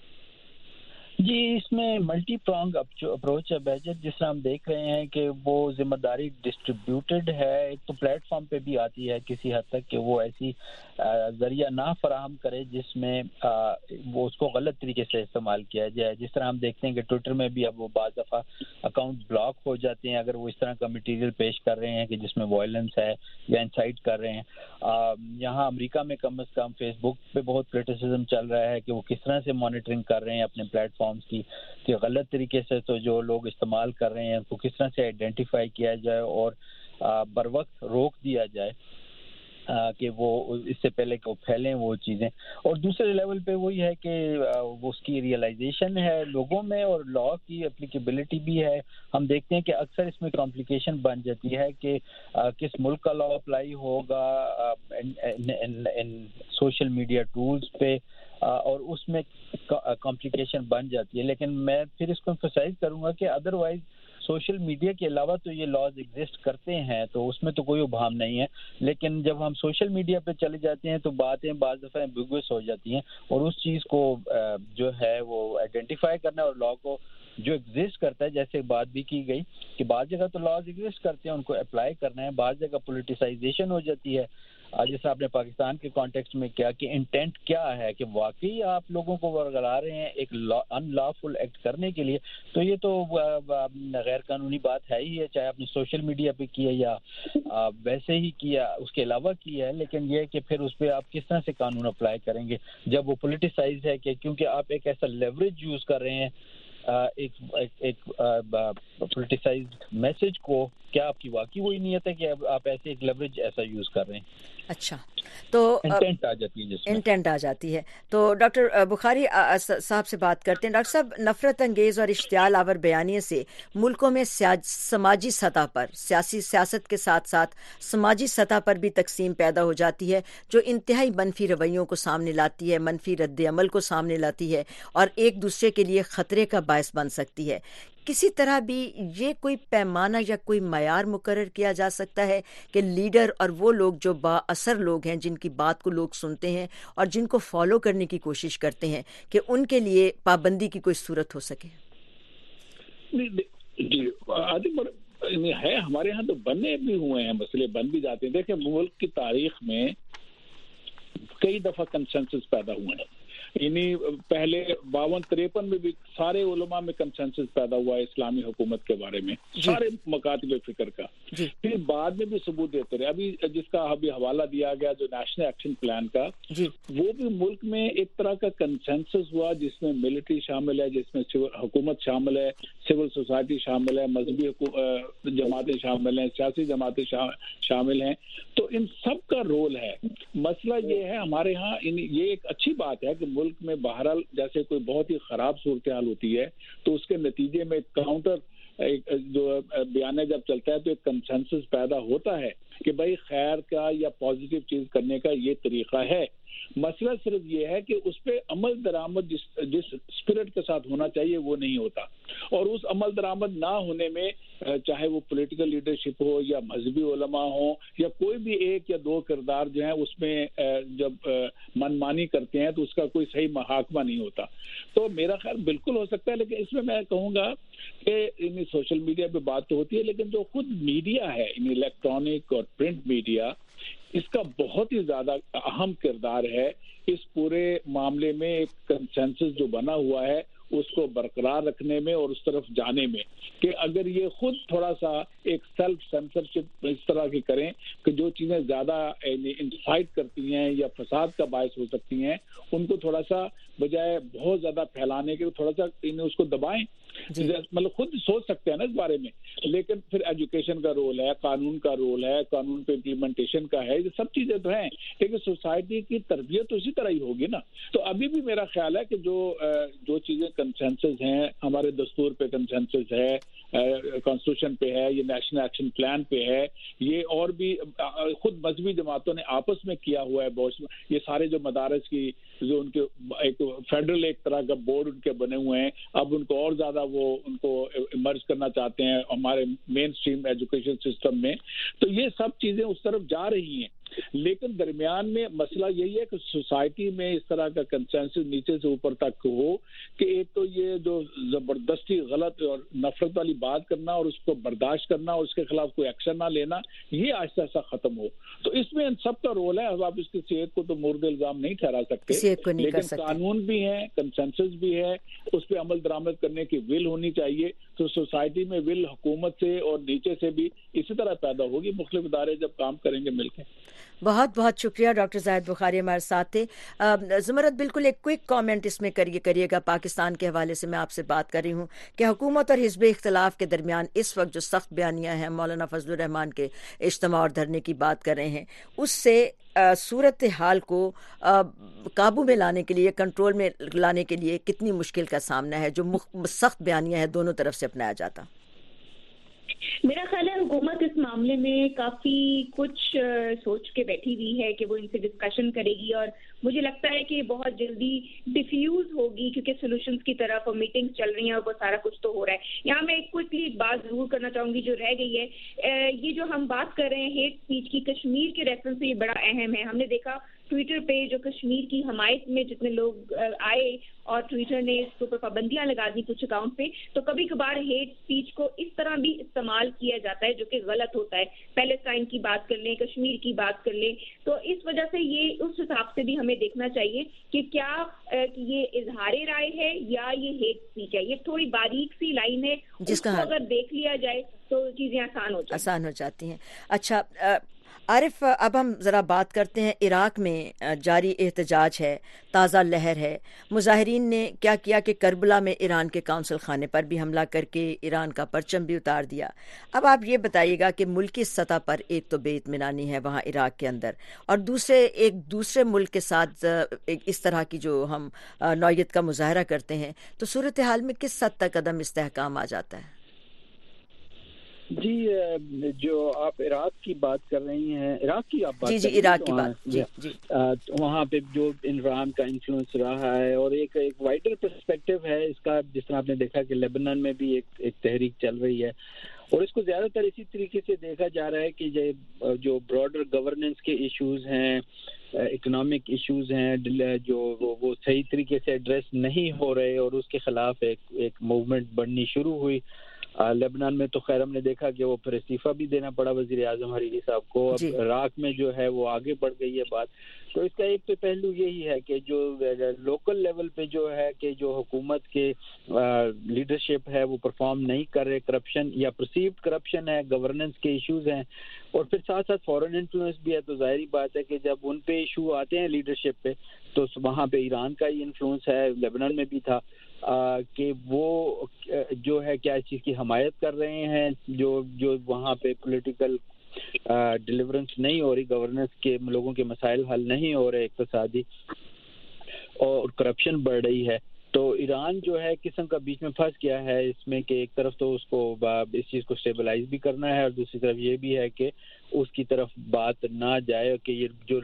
جی، اس میں ملٹی پرانگ اپروچ ہے بہجت، جس طرح ہم دیکھ رہے ہیں کہ وہ ذمہ داری ڈسٹریبیوٹیڈ ہے۔ ایک تو پلیٹ فارم پہ بھی آتی ہے کسی حد تک کہ وہ ایسی ذریعہ نہ فراہم کرے جس میں وہ اس کو غلط طریقے سے استعمال کیا جائے۔ جس طرح ہم دیکھتے ہیں کہ ٹویٹر میں بھی اب وہ بعض دفعہ اکاؤنٹ بلاک ہو جاتے ہیں اگر وہ اس طرح کا مٹیریل پیش کر رہے ہیں کہ جس میں وائلنس ہے یا انسائٹ کر رہے ہیں۔ یہاں امریکہ میں کم از کم فیس بک پہ بہت کرٹیسزم چل رہا ہے کہ وہ کس طرح سے مانیٹرنگ کر رہے ہیں اپنے پلیٹ فارمز کی، کہ غلط طریقے سے تو جو لوگ استعمال کر رہے ہیں ان کو کس طرح سے آئیڈینٹیفائی کیا جائے اور بر وقت روک دیا جائے کہ وہ اس سے پہلے کہ وہ پھیلیں وہ چیزیں۔ اور دوسرے لیول پہ وہی ہے کہ وہ اس کی ریئلائزیشن ہے لوگوں میں اور لا کی اپلیکیبلٹی بھی ہے۔ ہم دیکھتے ہیں کہ اکثر اس میں کمپلیکیشن بن جاتی ہے کہ کس ملک کا لا اپلائی ہوگا ان سوشل میڈیا ٹولز پہ، اور اس میں کمپلیکیشن بن جاتی ہے۔ لیکن میں پھر اس کو ایمفسائز کروں گا کہ ادروائز سوشل میڈیا کے علاوہ تو یہ لاز ایگزسٹ کرتے ہیں، تو اس میں تو کوئی ابہام نہیں ہے، لیکن جب ہم سوشل میڈیا پہ چلے جاتے ہیں تو باتیں بعض دفعہ ایمبیگوس ہو جاتی ہیں، اور اس چیز کو جو ہے وہ آئیڈینٹیفائی کرنا اور لا کو جو ایگزسٹ کرتا ہے، جیسے بات بھی کی گئی کہ بعض جگہ تو لاز ایگزسٹ کرتے ہیں ان کو اپلائی کرنا ہے، بعض جگہ پولیٹیسائزیشن ہو جاتی ہے۔ جیسے آپ نے پاکستان کے کانٹیکسٹ میں کیا کہ انٹینٹ کیا ہے کہ واقعی آپ لوگوں کو ورگلا رہے ہیں ایک ان لافل ایکٹ کرنے کے لیے، تو یہ تو غیر قانونی بات ہے ہی ہے، چاہے آپ نے سوشل میڈیا پہ کیا یا ویسے ہی کیا اس کے علاوہ کیا ہے۔ لیکن یہ کہ پھر اس پہ آپ کس طرح سے قانون اپلائی کریں گے جب وہ پولیٹیسائز ہے، کہ کیونکہ آپ ایک ایسا لیوریج یوز کر رہے ہیں ایک پولیٹیسائزڈ میسج کو، کیا آپ کی واقعی وہی نیت ہے کہ آپ ایسے ایک لیوریج ایسا یوز کر رہے ہیں؟ اچھا، تو انٹینٹ آ جاتی ہے، جس میں انٹینٹ آ جاتی ہے۔ تو ڈاکٹر بخاری صاحب سے بات کرتے ہیں۔ ڈاکٹر صاحب، نفرت انگیز اور اشتعال آور بیانیے سے ملکوں میں سماجی سطح پر، سیاست کے ساتھ ساتھ سماجی سطح پر بھی تقسیم پیدا ہو جاتی ہے، جو انتہائی منفی رویوں کو سامنے لاتی ہے، منفی رد عمل کو سامنے لاتی ہے، اور ایک دوسرے کے لیے خطرے کا باعث بن سکتی ہے۔ کسی طرح بھی یہ کوئی پیمانہ یا کوئی معیار مقرر کیا جا سکتا ہے کہ لیڈر اور وہ لوگ جو با اثر لوگ ہیں، جن کی بات کو لوگ سنتے ہیں اور جن کو فالو کرنے کی کوشش کرتے ہیں، کہ ان کے لیے پابندی کی کوئی صورت ہو سکے؟ جی ہے، ہمارے ہاں تو بنے بھی ہوئے ہیں، مسئلے بن بھی جاتے ہیں. دیکھیں ملک کی تاریخ میں کئی دفعہ کنسنسس پیدا ہوئے ہیں. یعنی پہلے 52-53 میں بھی سارے علماء میں کنسنسس پیدا ہوا ہے اسلامی حکومت کے بارے میں، سارے مکاتب فکر کا. پھر بعد میں بھی ثبوت دیتے رہے. ابھی جس کا ابھی حوالہ دیا گیا جو نیشنل ایکشن پلان کا، وہ بھی ملک میں ایک طرح کا کنسنسس ہوا جس میں ملٹری شامل ہے، جس میں حکومت شامل ہے، سول سوسائٹی شامل ہے، مذہبی جماعتیں شامل ہیں، سیاسی جماعتیں شامل ہیں. تو ان سب کا رول ہے. مسئلہ یہ ہے ہمارے ہاں، یہ ایک اچھی بات ہے کہ ملک میں بہرحال جیسے کوئی بہت ہی خراب صورتحال ہوتی ہے تو اس کے نتیجے میں کاؤنٹر جو بیانیہ جب چلتا ہے تو ایک کنسنسس پیدا ہوتا ہے کہ بھائی خیر کا یا پازیٹیو چیز کرنے کا یہ طریقہ ہے. مسئلہ صرف یہ ہے کہ اس پہ عمل درآمد جس اسپرٹ کے ساتھ ہونا چاہیے وہ نہیں ہوتا، اور اس عمل درآمد نہ ہونے میں چاہے وہ پولیٹیکل لیڈرشپ ہو یا مذہبی علماء ہوں یا کوئی بھی ایک یا دو کردار جو ہیں اس میں جب من مانی کرتے ہیں تو اس کا کوئی صحیح محاکمہ نہیں ہوتا. تو میرا خیال بالکل ہو سکتا ہے، لیکن اس میں کہوں گا کہ سوشل میڈیا پہ بات تو ہوتی ہے، لیکن جو خود میڈیا ہے الیکٹرانک اور پرنٹ میڈیا، اس کا بہت ہی زیادہ اہم کردار ہے اس پورے معاملے میں. ایک کنسنسس جو بنا ہوا ہے اس کو برقرار رکھنے میں اور اس طرف جانے میں، کہ اگر یہ خود تھوڑا سا ایک سیلف سینسرشپ اس طرح کی کریں کہ جو چیزیں زیادہ انسائٹ کرتی ہیں یا فساد کا باعث ہو سکتی ہیں ان کو تھوڑا سا بجائے بہت زیادہ پھیلانے کے تھوڑا سا اس کو دبائیں. مطلب خود سوچ سکتے ہیں نا اس بارے میں، لیکن پھر ایجوکیشن کا رول ہے، قانون کا رول ہے، قانون پہ امپلیمنٹیشن کا ہے، یہ سب چیزیں تو ہیں، لیکن سوسائٹی کی تربیت تو اسی طرح ہی ہوگی نا. تو ابھی بھی میرا خیال ہے کہ جو چیزیں کنسنسس ہیں، ہمارے دستور پہ کنسنسس ہے، کانسٹیٹیوشن پہ ہے، یہ نیشنل ایکشن پلان پہ ہے، یہ اور بھی خود مذہبی جماعتوں نے آپس میں کیا ہوا ہے بہت. یہ سارے جو مدارس کی جو ان کے ایک فیڈرل ایک طرح کا بورڈ ان کے بنے ہوئے ہیں، اب ان کو اور زیادہ وہ ان کو امرج کرنا چاہتے ہیں ہمارے مین اسٹریم ایجوکیشن سسٹم میں. تو یہ سب چیزیں اس طرف جا رہی ہیں، لیکن درمیان میں مسئلہ یہی ہے کہ سوسائٹی میں اس طرح کا کنسنسس نیچے سے اوپر تک ہو کہ ایک تو یہ جو زبردستی غلط اور نفرت والی بات کرنا اور اس کو برداشت کرنا اور اس کے خلاف کوئی ایکشن نہ لینا، یہ آہستہ آہستہ ختم ہو. تو اس میں ان سب کا رول ہے. اب آپ اس کی صحت کو تو مورد الزام نہیں ٹھہرا سکتے، لیکن قانون بھی ہے، کنسنسس بھی ہے، اس پہ عمل درآمد کرنے کی ول ہونی چاہیے. تو سوسائٹی میں ول حکومت سے اور نیچے سے بھی اسی طرح پیدا ہوگی، مختلف ادارے جب کام کریں گے مل کے. بہت بہت شکریہ ڈاکٹر زاہد بخاری ہمارے ساتھ تھے. زمرد بالکل ایک کوئک کامنٹ اس میں کریے گا. پاکستان کے حوالے سے میں آپ سے بات کر رہی ہوں کہ حکومت اور حزب اختلاف کے درمیان اس وقت جو سخت بیانیاں ہیں، مولانا فضل الرحمان کے اجتماع اور دھرنے کی بات کر رہے ہیں، اس سے صورتحال کو قابو میں لانے کے لیے، کنٹرول میں لانے کے لیے کتنی مشکل کا سامنا ہے جو سخت بیانیاں ہیں دونوں طرف سے اپنایا جاتا؟ میرا خیال ہے حکومت اس معاملے میں کافی کچھ سوچ کے بیٹھی ہوئی ہے کہ وہ ان سے ڈسکشن کرے گی، اور مجھے لگتا ہے کہ بہت جلدی ڈیفیوز ہوگی کیونکہ سولوشنز کی طرف اور میٹنگز چل رہی ہیں اور وہ سارا کچھ تو ہو رہا ہے. یہاں میں ایک کوئکلی بات ضرور کرنا چاہوں گی جو رہ گئی ہے. یہ جو ہم بات کر رہے ہیں ہیٹ اسپیچ کی، کشمیر کے ریفرنس سے یہ بڑا اہم ہے. ہم نے دیکھا ٹویٹر پہ جو کشمیر کی حمایت میں جتنے لوگ آئے اور ٹویٹر نے اس کے اوپر پابندیاں لگا دی کچھ اکاؤنٹ پہ، تو کبھی کبھار ہیٹ اسپیچ کو اس طرح بھی استعمال کیا جاتا ہے جو کہ غلط ہوتا ہے. پیلسٹائن کی بات کر لیں، کشمیر کی بات کر لیں، تو اس وجہ سے یہ اس حساب سے بھی ہمیں دیکھنا چاہیے کہ کیا یہ اظہار رائے ہے یا یہ ہیٹ اسپیچ ہے. یہ تھوڑی باریک سی لائن ہے، جس کو اگر دیکھ لیا جائے تو چیزیں آسان ہو جاتی ہیں. اچھا عارف، اب ہم ذرا بات کرتے ہیں. عراق میں جاری احتجاج ہے، تازہ لہر ہے. مظاہرین نے کیا کیا کہ کربلا میں ایران کے قونصل خانے پر بھی حملہ کر کے ایران کا پرچم بھی اتار دیا. اب آپ یہ بتائیے گا کہ ملکی سطح پر ایک تو بے اطمینانی ہے وہاں عراق کے اندر، اور ایک دوسرے ملک کے ساتھ اس طرح کی جو ہم نوعیت کا مظاہرہ کرتے ہیں، تو صورتحال میں کس حد تک عدم استحکام آ جاتا ہے؟ جی جو آپ عراق کی بات کر رہی ہیں، عراق کی آپ بات جی عراق کی بات، جی وہاں پہ جو عمران کا انفلوئنس رہا ہے اور ایک وائڈر پرسپیکٹو ہے اس کا، جس طرح آپ نے دیکھا کہ لیبنان میں بھی ایک تحریک چل رہی ہے اور اس کو زیادہ تر اسی طریقے سے دیکھا جا رہا ہے کہ جو براڈر گورننس کے ایشوز ہیں، اکنامک ایشوز ہیں، جو وہ صحیح طریقے سے ایڈریس نہیں ہو رہے اور اس کے خلاف ایک موومنٹ بڑھنی شروع ہوئی۔ لیبنان میں تو خیر ہم نے دیکھا کہ وہ پھر استعفیٰ بھی دینا پڑا وزیر اعظم حریری صاحب کو۔ اب عراق میں جو ہے وہ آگے بڑھ گئی ہے بات، تو اس کا ایک تو پہلو یہی ہے کہ جو لوکل لیول پہ جو ہے کہ جو حکومت کے لیڈرشپ ہے وہ پرفارم نہیں کر رہے، کرپشن یا پرسیوڈ کرپشن ہے، گورننس کے ایشوز ہیں، اور پھر ساتھ ساتھ فورن انفلوئنس بھی ہے۔ تو ظاہری بات ہے کہ جب ان پہ ایشو آتے ہیں لیڈرشپ پہ، تو وہاں پہ ایران کا ہی انفلوئنس ہے، لیبنان میں بھی تھا، کہ وہ جو ہے کیا اس چیز کی حمایت کر رہے ہیں، جو وہاں پہ پولیٹیکل ڈیلیورنس نہیں ہو رہی، گورننس کے لوگوں کے مسائل حل نہیں ہو رہے، اقتصادی اور کرپشن بڑھ رہی ہے۔ تو ایران جو ہے قسم کا بیچ میں پھنس گیا ہے اس میں کہ ایک طرف تو اس کو اس چیز کو اسٹیبلائز بھی کرنا ہے اور دوسری طرف یہ بھی ہے کہ اس کی طرف بات نہ جائے کہ یہ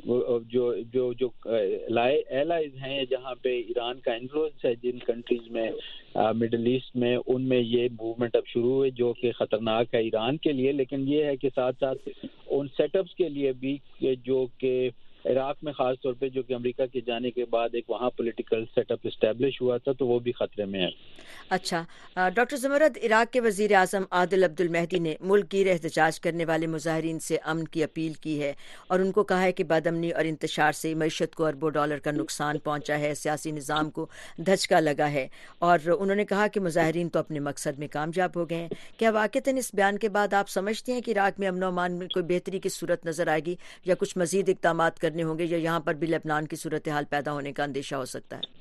جو ایلائز ہیں جہاں پہ ایران کا انفلوئنس ہے جن کنٹریز میں مڈل ایسٹ میں، ان میں یہ موومنٹ اب شروع ہوئی جو کہ خطرناک ہے ایران کے لیے، لیکن یہ ہے کہ ساتھ ساتھ ان سیٹ اپس کے لیے بھی جو کہ عراق میں خاص طور پہ جو کہ امریکہ کے جانے کے بعد ایک وہاں پولیٹیکل سیٹ اپ اسٹیبلش ہوا تھا، تو وہ بھی خطرے میں ہے۔ اچھا ڈاکٹر زمرد، عراق کے وزیر اعظم عادل عبد المہدی نے ملک گیر احتجاج کرنے والے مظاہرین سے امن کی اپیل کی ہے اور ان کو کہا ہے کہ بدامنی اور انتشار سے معیشت کو اربوں ڈالر کا نقصان پہنچا ہے، سیاسی نظام کو دھچکا لگا ہے، اور انہوں نے کہا کہ مظاہرین تو اپنے مقصد میں کامیاب ہو گئے ہیں۔ کیا واقعتاً اس بیان کے بعد آپ سمجھتے ہیں کہ عراق میں امن و امان میں کوئی بہتری کی صورت نظر آئے گی یا کچھ مزید اقدامات کرنے ہوں گے، یا یہاں پر بھی لبنان کی صورتحال پیدا ہونے کا اندیشہ ہو سکتا ہے؟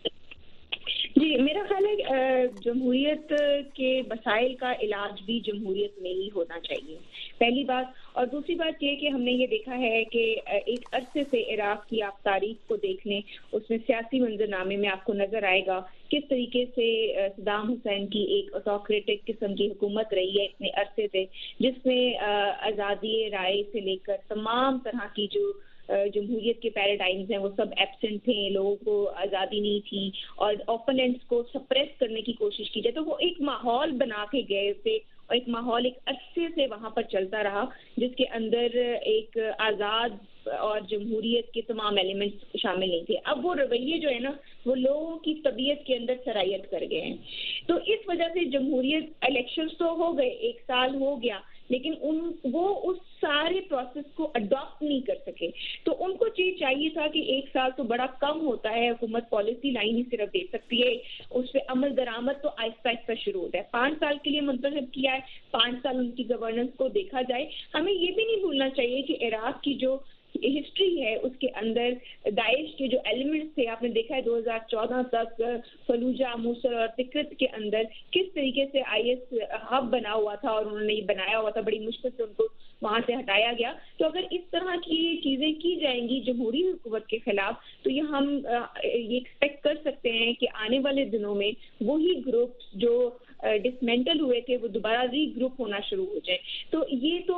جی میرا خیال ہے جمہوریت کے مسائل کا علاج بھی جمہوریت میں ہی ہونا چاہیے، پہلی بات۔ اور دوسری بات یہ کہ ہم نے یہ دیکھا ہے کہ ایک عرصے سے عراق کی آپ تاریخ کو دیکھ لیں، اس میں سیاسی منظرنامے میں آپ کو نظر آئے گا کس طریقے سے صدام حسین کی ایک آٹوکریٹک قسم کی حکومت رہی ہے اتنے عرصے سے، جس میں آزادی رائے سے لے کر تمام طرح کی جو جمہوریت کے پیراڈائمز ہیں وہ سب ایبسنٹ تھے، لوگوں کو آزادی نہیں تھی اور اوپوننٹس کو سپریس کرنے کی کوشش کی جائے، تو وہ ایک ماحول بنا کے گئے تھے اور ایک ماحول ایک عرصے سے وہاں پر چلتا رہا جس کے اندر ایک آزاد اور جمہوریت کے تمام ایلیمنٹس شامل نہیں تھے۔ اب وہ رویے جو ہے نا وہ لوگوں کی طبیعت کے اندر سرایت کر گئے ہیں، تو اس وجہ سے جمہوریت الیکشنز تو ہو گئے، 1 سال ہو گیا، لیکن وہ اس سارے پروسیس کو اڈاپٹ نہیں کر سکے۔ تو ان کو چاہیے تھا کہ 1 سال تو بڑا کم ہوتا ہے، حکومت پالیسی لائن ہی صرف دے سکتی ہے، اس پہ عمل درآمد تو آہستہ آہستہ شروع ہوتا ہے۔ 5 سال کے لیے منتخب کیا ہے، 5 سال ان کی گورننس کو دیکھا جائے۔ ہمیں یہ بھی نہیں بھولنا چاہیے کہ عراق کی جو ہسٹری ہے اس کے اندر داعش کے جو ایلیمنٹس تھے، آپ نے دیکھا ہے 2014 تک فلوجہ، موصل اور تکرت کے اندر کس طریقے سے IS ہب بنا ہوا تھا اور انہوں نے یہ بنایا ہوا تھا، بڑی مشکل سے ان کو وہاں سے ہٹایا گیا۔ تو اگر اس طرح کی چیزیں کی جائیں گی جمہوری حکومت کے خلاف تو یہ ہم یہ ایکسپیکٹ کر سکتے ہیں کہ آنے والے دنوں میں وہی گروپس جو ڈسمینٹل ہوئے تھے وہ دوبارہ ری گروپ ہونا شروع ہو جائے۔ تو یہ تو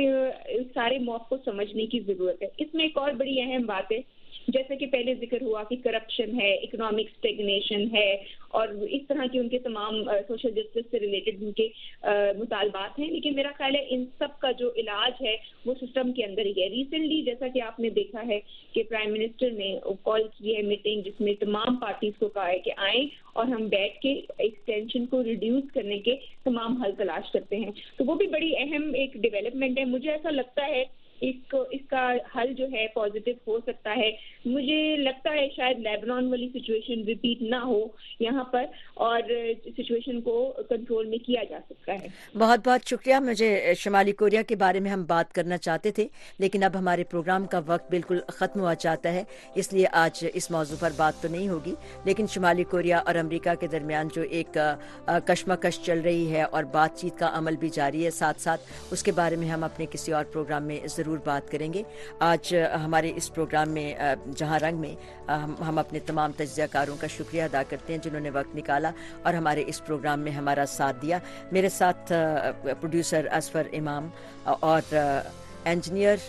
سارے موقف کو سمجھنے کی ضرورت ہے۔ اس میں ایک اور بڑی اہم بات ہے، جیسا کہ پہلے ذکر ہوا کہ کرپشن ہے، اکنامک اسٹیگنیشن ہے اور اس طرح کے ان کے تمام سوشل جسٹس سے ریلیٹڈ ان کے مطالبات ہیں، لیکن میرا خیال ہے ان سب کا جو علاج ہے وہ سسٹم کے اندر ہی ہے۔ ریسنٹلی جیسا کہ آپ نے دیکھا ہے کہ پرائم منسٹر نے کال کی ہے میٹنگ جس میں تمام پارٹیز کو کہا ہے کہ آئیں اور ہم بیٹھ کے ایکسٹینشن کو ریڈیوس کرنے کے تمام حل تلاش کرتے ہیں، تو وہ بھی بڑی اہم ایک ڈیولپمنٹ ہے۔ مجھے ایسا لگتا ہے اس کا حل جو ہے پازیٹیو ہو سکتا ہے۔ مجھے لگتا ہے شاید لیبنان والی سچویشن ریپیٹ نہ ہو یہاں پر اور سچویشن کو کنٹرول میں کیا جا سکتا ہے۔ بہت بہت شکریہ۔ مجھے شمالی کوریا کے بارے میں ہم بات کرنا چاہتے تھے لیکن اب ہمارے پروگرام کا وقت بالکل ختم ہوا چاہتا ہے، اس لیے آج اس موضوع پر بات تو نہیں ہوگی، لیکن شمالی کوریا اور امریکہ کے درمیان جو ایک کشمکش چل رہی ہے اور بات چیت کا عمل بھی جاری ہے ساتھ ساتھ، اس کے بارے میں ہم اپنے کسی اور پروگرام میں ضرور ضرور بات کریں گے. آج ہمارے اس پروگرام میں جہاں رنگ میں ہم اپنے تمام تجزیہ کاروں کا شکریہ ادا کرتے ہیں جنہوں نے وقت نکالا اور ہمارے اس پروگرام میں ہمارا ساتھ دیا. میرے ساتھ پروڈیوسر اظفر امام اور انجینئر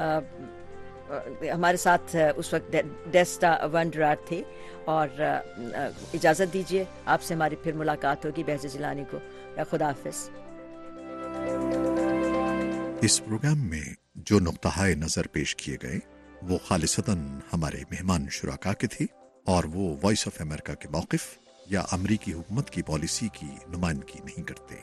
ہمارے ساتھ اس وقت ڈیسٹا ونڈرار تھے. اور اجازت دیجیے، آپ سے ہماری پھر ملاقات ہوگی. بہزت جیلانی کو خدا حافظ. اس پروگرام میں جو نقطۂ نظر پیش کیے گئے وہ خالصتاً ہمارے مہمان شرکاء کے تھے اور وہ وائس آف امریکہ کے موقف یا امریکی حکومت کی پالیسی کی نمائندگی نہیں کرتے.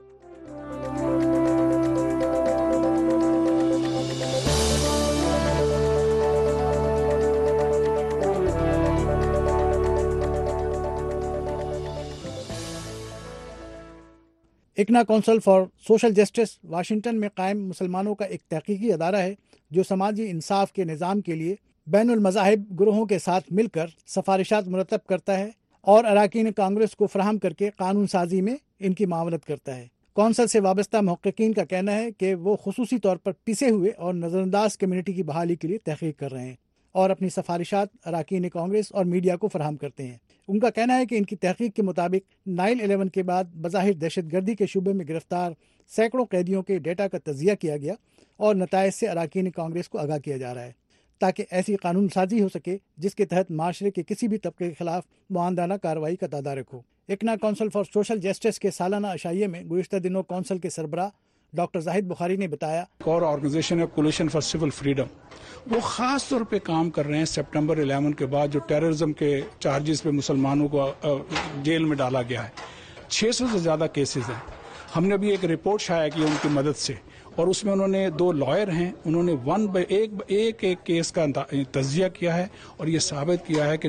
ICNA council for social justice Washington میں قائم مسلمانوں کا ایک تحقیقی ادارہ ہے جو سماجی انصاف کے نظام کے لیے بین المذاہب گروہوں کے ساتھ مل کر سفارشات مرتب کرتا ہے اور اراکین کانگریس کو فراہم کر کے قانون سازی میں ان کی معاونت کرتا ہے. کونسل سے وابستہ محققین کا کہنا ہے کہ وہ خصوصی طور پر پسے ہوئے اور نظر انداز کمیونٹی کی بحالی کے لیے تحقیق کر رہے ہیں اور اپنی سفارشات اراکین کانگریس اور میڈیا کو فراہم کرتے ہیں. ان کا کہنا ہے کہ ان کی تحقیق کے مطابق 9/11 کے بعد بظاہر دہشت گردی کے شعبے میں گرفتار سینکڑوں قیدیوں کے ڈیٹا کا تجزیہ کیا گیا اور نتائج سے اراکین کانگریس کو آگاہ کیا جا رہا ہے تاکہ ایسی قانون سازی ہو سکے جس کے تحت معاشرے کے کسی بھی طبقے کے خلاف معاندانہ کارروائی کا تدارک ہو. ICNA council for social justice کے سالانہ عشائیے میں گزشتہ دنوں کونسل کے سربراہ ڈاکٹر زاہد بخاری نے بتایا اور آرگنائزیشن ہے کولیشن فار سول فریڈم، وہ خاص طور پہ کام کر رہے ہیں سپٹمبر 11 کے بعد جو ٹیررزم کے چارجز پہ مسلمانوں کو جیل میں ڈالا گیا ہے. 600 سے زیادہ کیسز ہیں. ہم نے بھی ایک رپورٹ شائع کی ان کی مدد سے اور اس میں انہوں نے 2 لائر ہیں، انہوں نے ایک کیس کا تجزیہ کیا ہے اور یہ ثابت کیا ہے کہ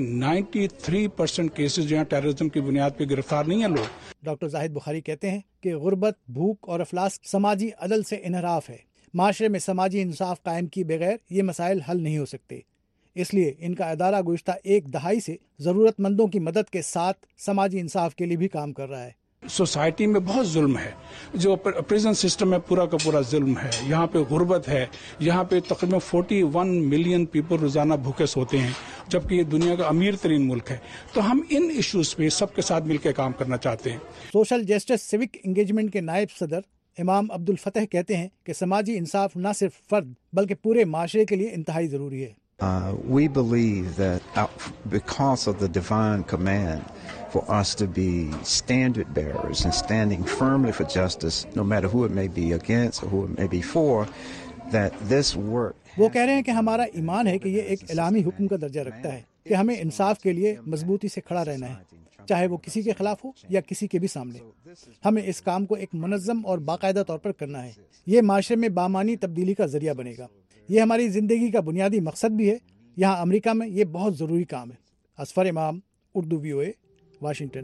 93% کیسز جو ہیں ٹیررزم کی بنیاد پہ گرفتار نہیں ہیں لوگ. ڈاکٹر زاہد بخاری کہتے ہیں کہ غربت، بھوک اور افلاس سماجی عدل سے انحراف ہے. معاشرے میں سماجی انصاف قائم کی بغیر یہ مسائل حل نہیں ہو سکتے. اس لیے ان کا ادارہ گزشتہ 1 دہائی سے ضرورت مندوں کی مدد کے ساتھ سماجی انصاف کے لیے بھی کام کر رہا ہے. سوسائٹی میں بہت ظلم ہے، جو پریزن سسٹم میں پورا کا پورا ظلم ہے. یہاں پہ غربت ہے، یہاں پہ تقریباً 41 ملین پیپل روزانہ بھوکے سوتے ہیں جبکہ یہ دنیا کا امیر ترین ملک ہے. تو ہم ان ایشوز پہ سب کے ساتھ مل کے کام کرنا چاہتے ہیں. سوشل جسٹس سیوک انگیجمنٹ کے نائب صدر امام عبد الفتح کہتے ہیں کہ سماجی انصاف نہ صرف فرد بلکہ پورے معاشرے کے لیے انتہائی ضروری ہے. We believe that because of the divine command for us to be standard bearers and standing firmly for justice, no matter who it may be against or who it may be for, that this work. وہ کہہ رہے ہیں کہ ہمارا ایمان ہے کہ یہ ایک الہامی حکم کا درجہ رکھتا ہے کہ ہمیں انصاف کے لیے مضبوطی سے کھڑا رہنا ہے، چاہے وہ کسی کے خلاف ہو یا کسی کے بھی سامنے. ہمیں اس کام کو ایک منظم اور باقاعدہ طور پر کرنا ہے. یہ معاشرے میں بامانی تبدیلی کا ذریعہ بنے گا. یہ ہماری زندگی کا بنیادی مقصد بھی ہے. یہاں امریکہ میں یہ بہت ضروری کام ہے. Azfar Imam, Urdu VOA، Washington.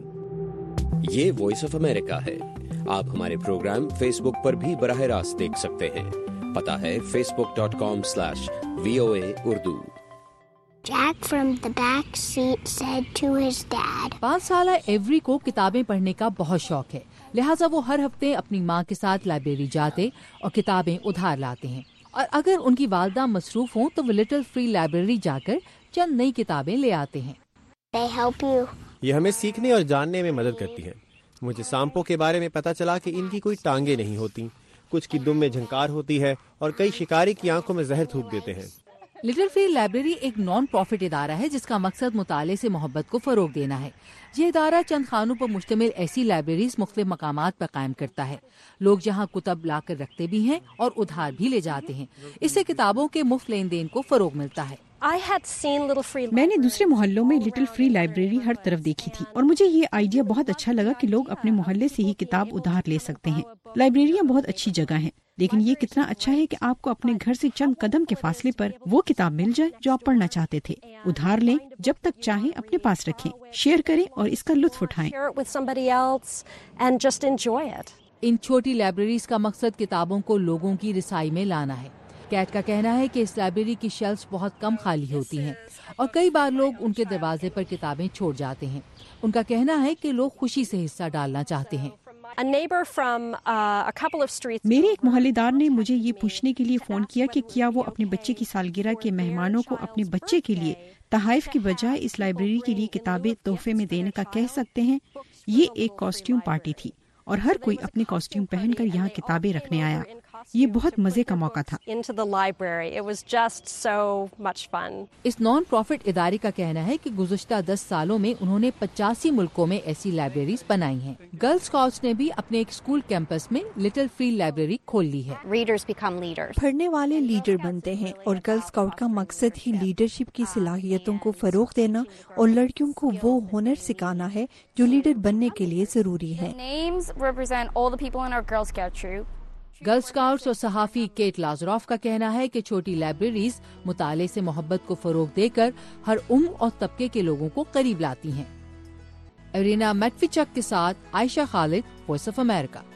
یہ وائس آف امریکہ ہے. آپ ہمارے پروگرام فیس بک پر بھی براہ راست دیکھ سکتے ہیں. پتہ ہے facebook.com/VOA Urdu. Jack from the back seat said to his dad. 5 سالہ ایوری کو کتابیں پڑھنے کا بہت شوق ہے، لہٰذا وہ ہر ہفتے اپنی ماں کے ساتھ لائبریری جاتے اور کتابیں ادھار لاتے ہیں. اور اگر ان کی والدہ مصروف ہوں تو وہ لٹل فری لائبریری جا کر چند نئی کتابیں لے آتے ہیں. They help you. یہ ہمیں سیکھنے اور جاننے میں مدد کرتی ہیں. مجھے سانپوں کے بارے میں پتہ چلا کہ ان کی کوئی ٹانگیں نہیں ہوتی، کچھ کی دم میں جھنکار ہوتی ہے اور کئی شکاری کی آنکھوں میں زہر تھوک دیتے ہیں. لٹل فری لائبریری ایک نان پروفٹ ادارہ ہے جس کا مقصد مطالعے سے محبت کو فروغ دینا ہے. یہ ادارہ چند خانوں پر مشتمل ایسی لائبریریز مختلف مقامات پر قائم کرتا ہے. لوگ جہاں کتب لا کر رکھتے بھی ہیں اور ادھار بھی لے جاتے ہیں. اس سے کتابوں کے مفت لین دین کو فروغ ملتا ہے. میں نے دوسرے محلوں میں لٹل فری لائبریری ہر طرف دیکھی تھی اور مجھے یہ آئیڈیا بہت اچھا لگا کہ لوگ اپنے محلے سے ہی کتاب ادھار لے سکتے ہیں. لائبریریاں بہت اچھی جگہ ہیں، لیکن یہ کتنا اچھا ہے کہ آپ کو اپنے گھر سے چند قدم کے فاصلے پر وہ کتاب مل جائے جو آپ پڑھنا چاہتے تھے. ادھار لیں، جب تک چاہیں اپنے پاس رکھیں، شیئر کریں اور اس کا لطف اٹھائیں. ان چھوٹی لائبریریز کا مقصد کتابوں کو لوگوں کی رسائی میں لانا ہے. کیٹ کا کہنا ہے کہ اس لائبریری کی شیلفز بہت کم خالی ہوتی ہیں اور کئی بار لوگ ان کے دروازے پر کتابیں چھوڑ جاتے ہیں. ان کا کہنا ہے کہ لوگ خوشی سے حصہ ڈالنا چاہتے ہیں. میرے ایک محلےدار نے مجھے یہ پوچھنے کے لیے فون کیا کہ کیا وہ اپنے بچے کی سالگرہ کے مہمانوں کو اپنے بچے کے لیے تحائف کی بجائے اس لائبریری کے لیے کتابیں تحفے میں دینے کا کہہ سکتے ہیں. یہ ایک کاسٹیوم پارٹی تھی اور ہر کوئی اپنے کاسٹیوم پہن کر یہاں کتابیں رکھنے آیا. یہ بہت مزے کا موقع تھا. اس نان پروفٹ ادارے کا کہنا ہے کہ گزشتہ 10 سالوں میں انہوں نے 85 ملکوں میں ایسی لائبریریز بنائی ہیں. گرل اسکاؤٹس نے بھی اپنے ایک اسکول کیمپس میں لٹل فری لائبریری کھول لی ہے. پڑھنے والے لیڈر بنتے ہیں اور گرل اسکاؤٹ کا مقصد ہی لیڈرشپ کی صلاحیتوں کو فروغ دینا اور لڑکیوں کو وہ ہنر سکھانا ہے جو لیڈر بننے کے لیے ضروری ہے. گرل اسکاؤٹس اور صحافی کیٹ لازروف کا کہنا ہے کہ چھوٹی لائبریریز مطالعے سے محبت کو فروغ دے کر ہر عمر اور طبقے کے لوگوں کو قریب لاتی ہیں. ارینا میٹفیچک کے ساتھ عائشہ خالد، وائس آف امریکہ.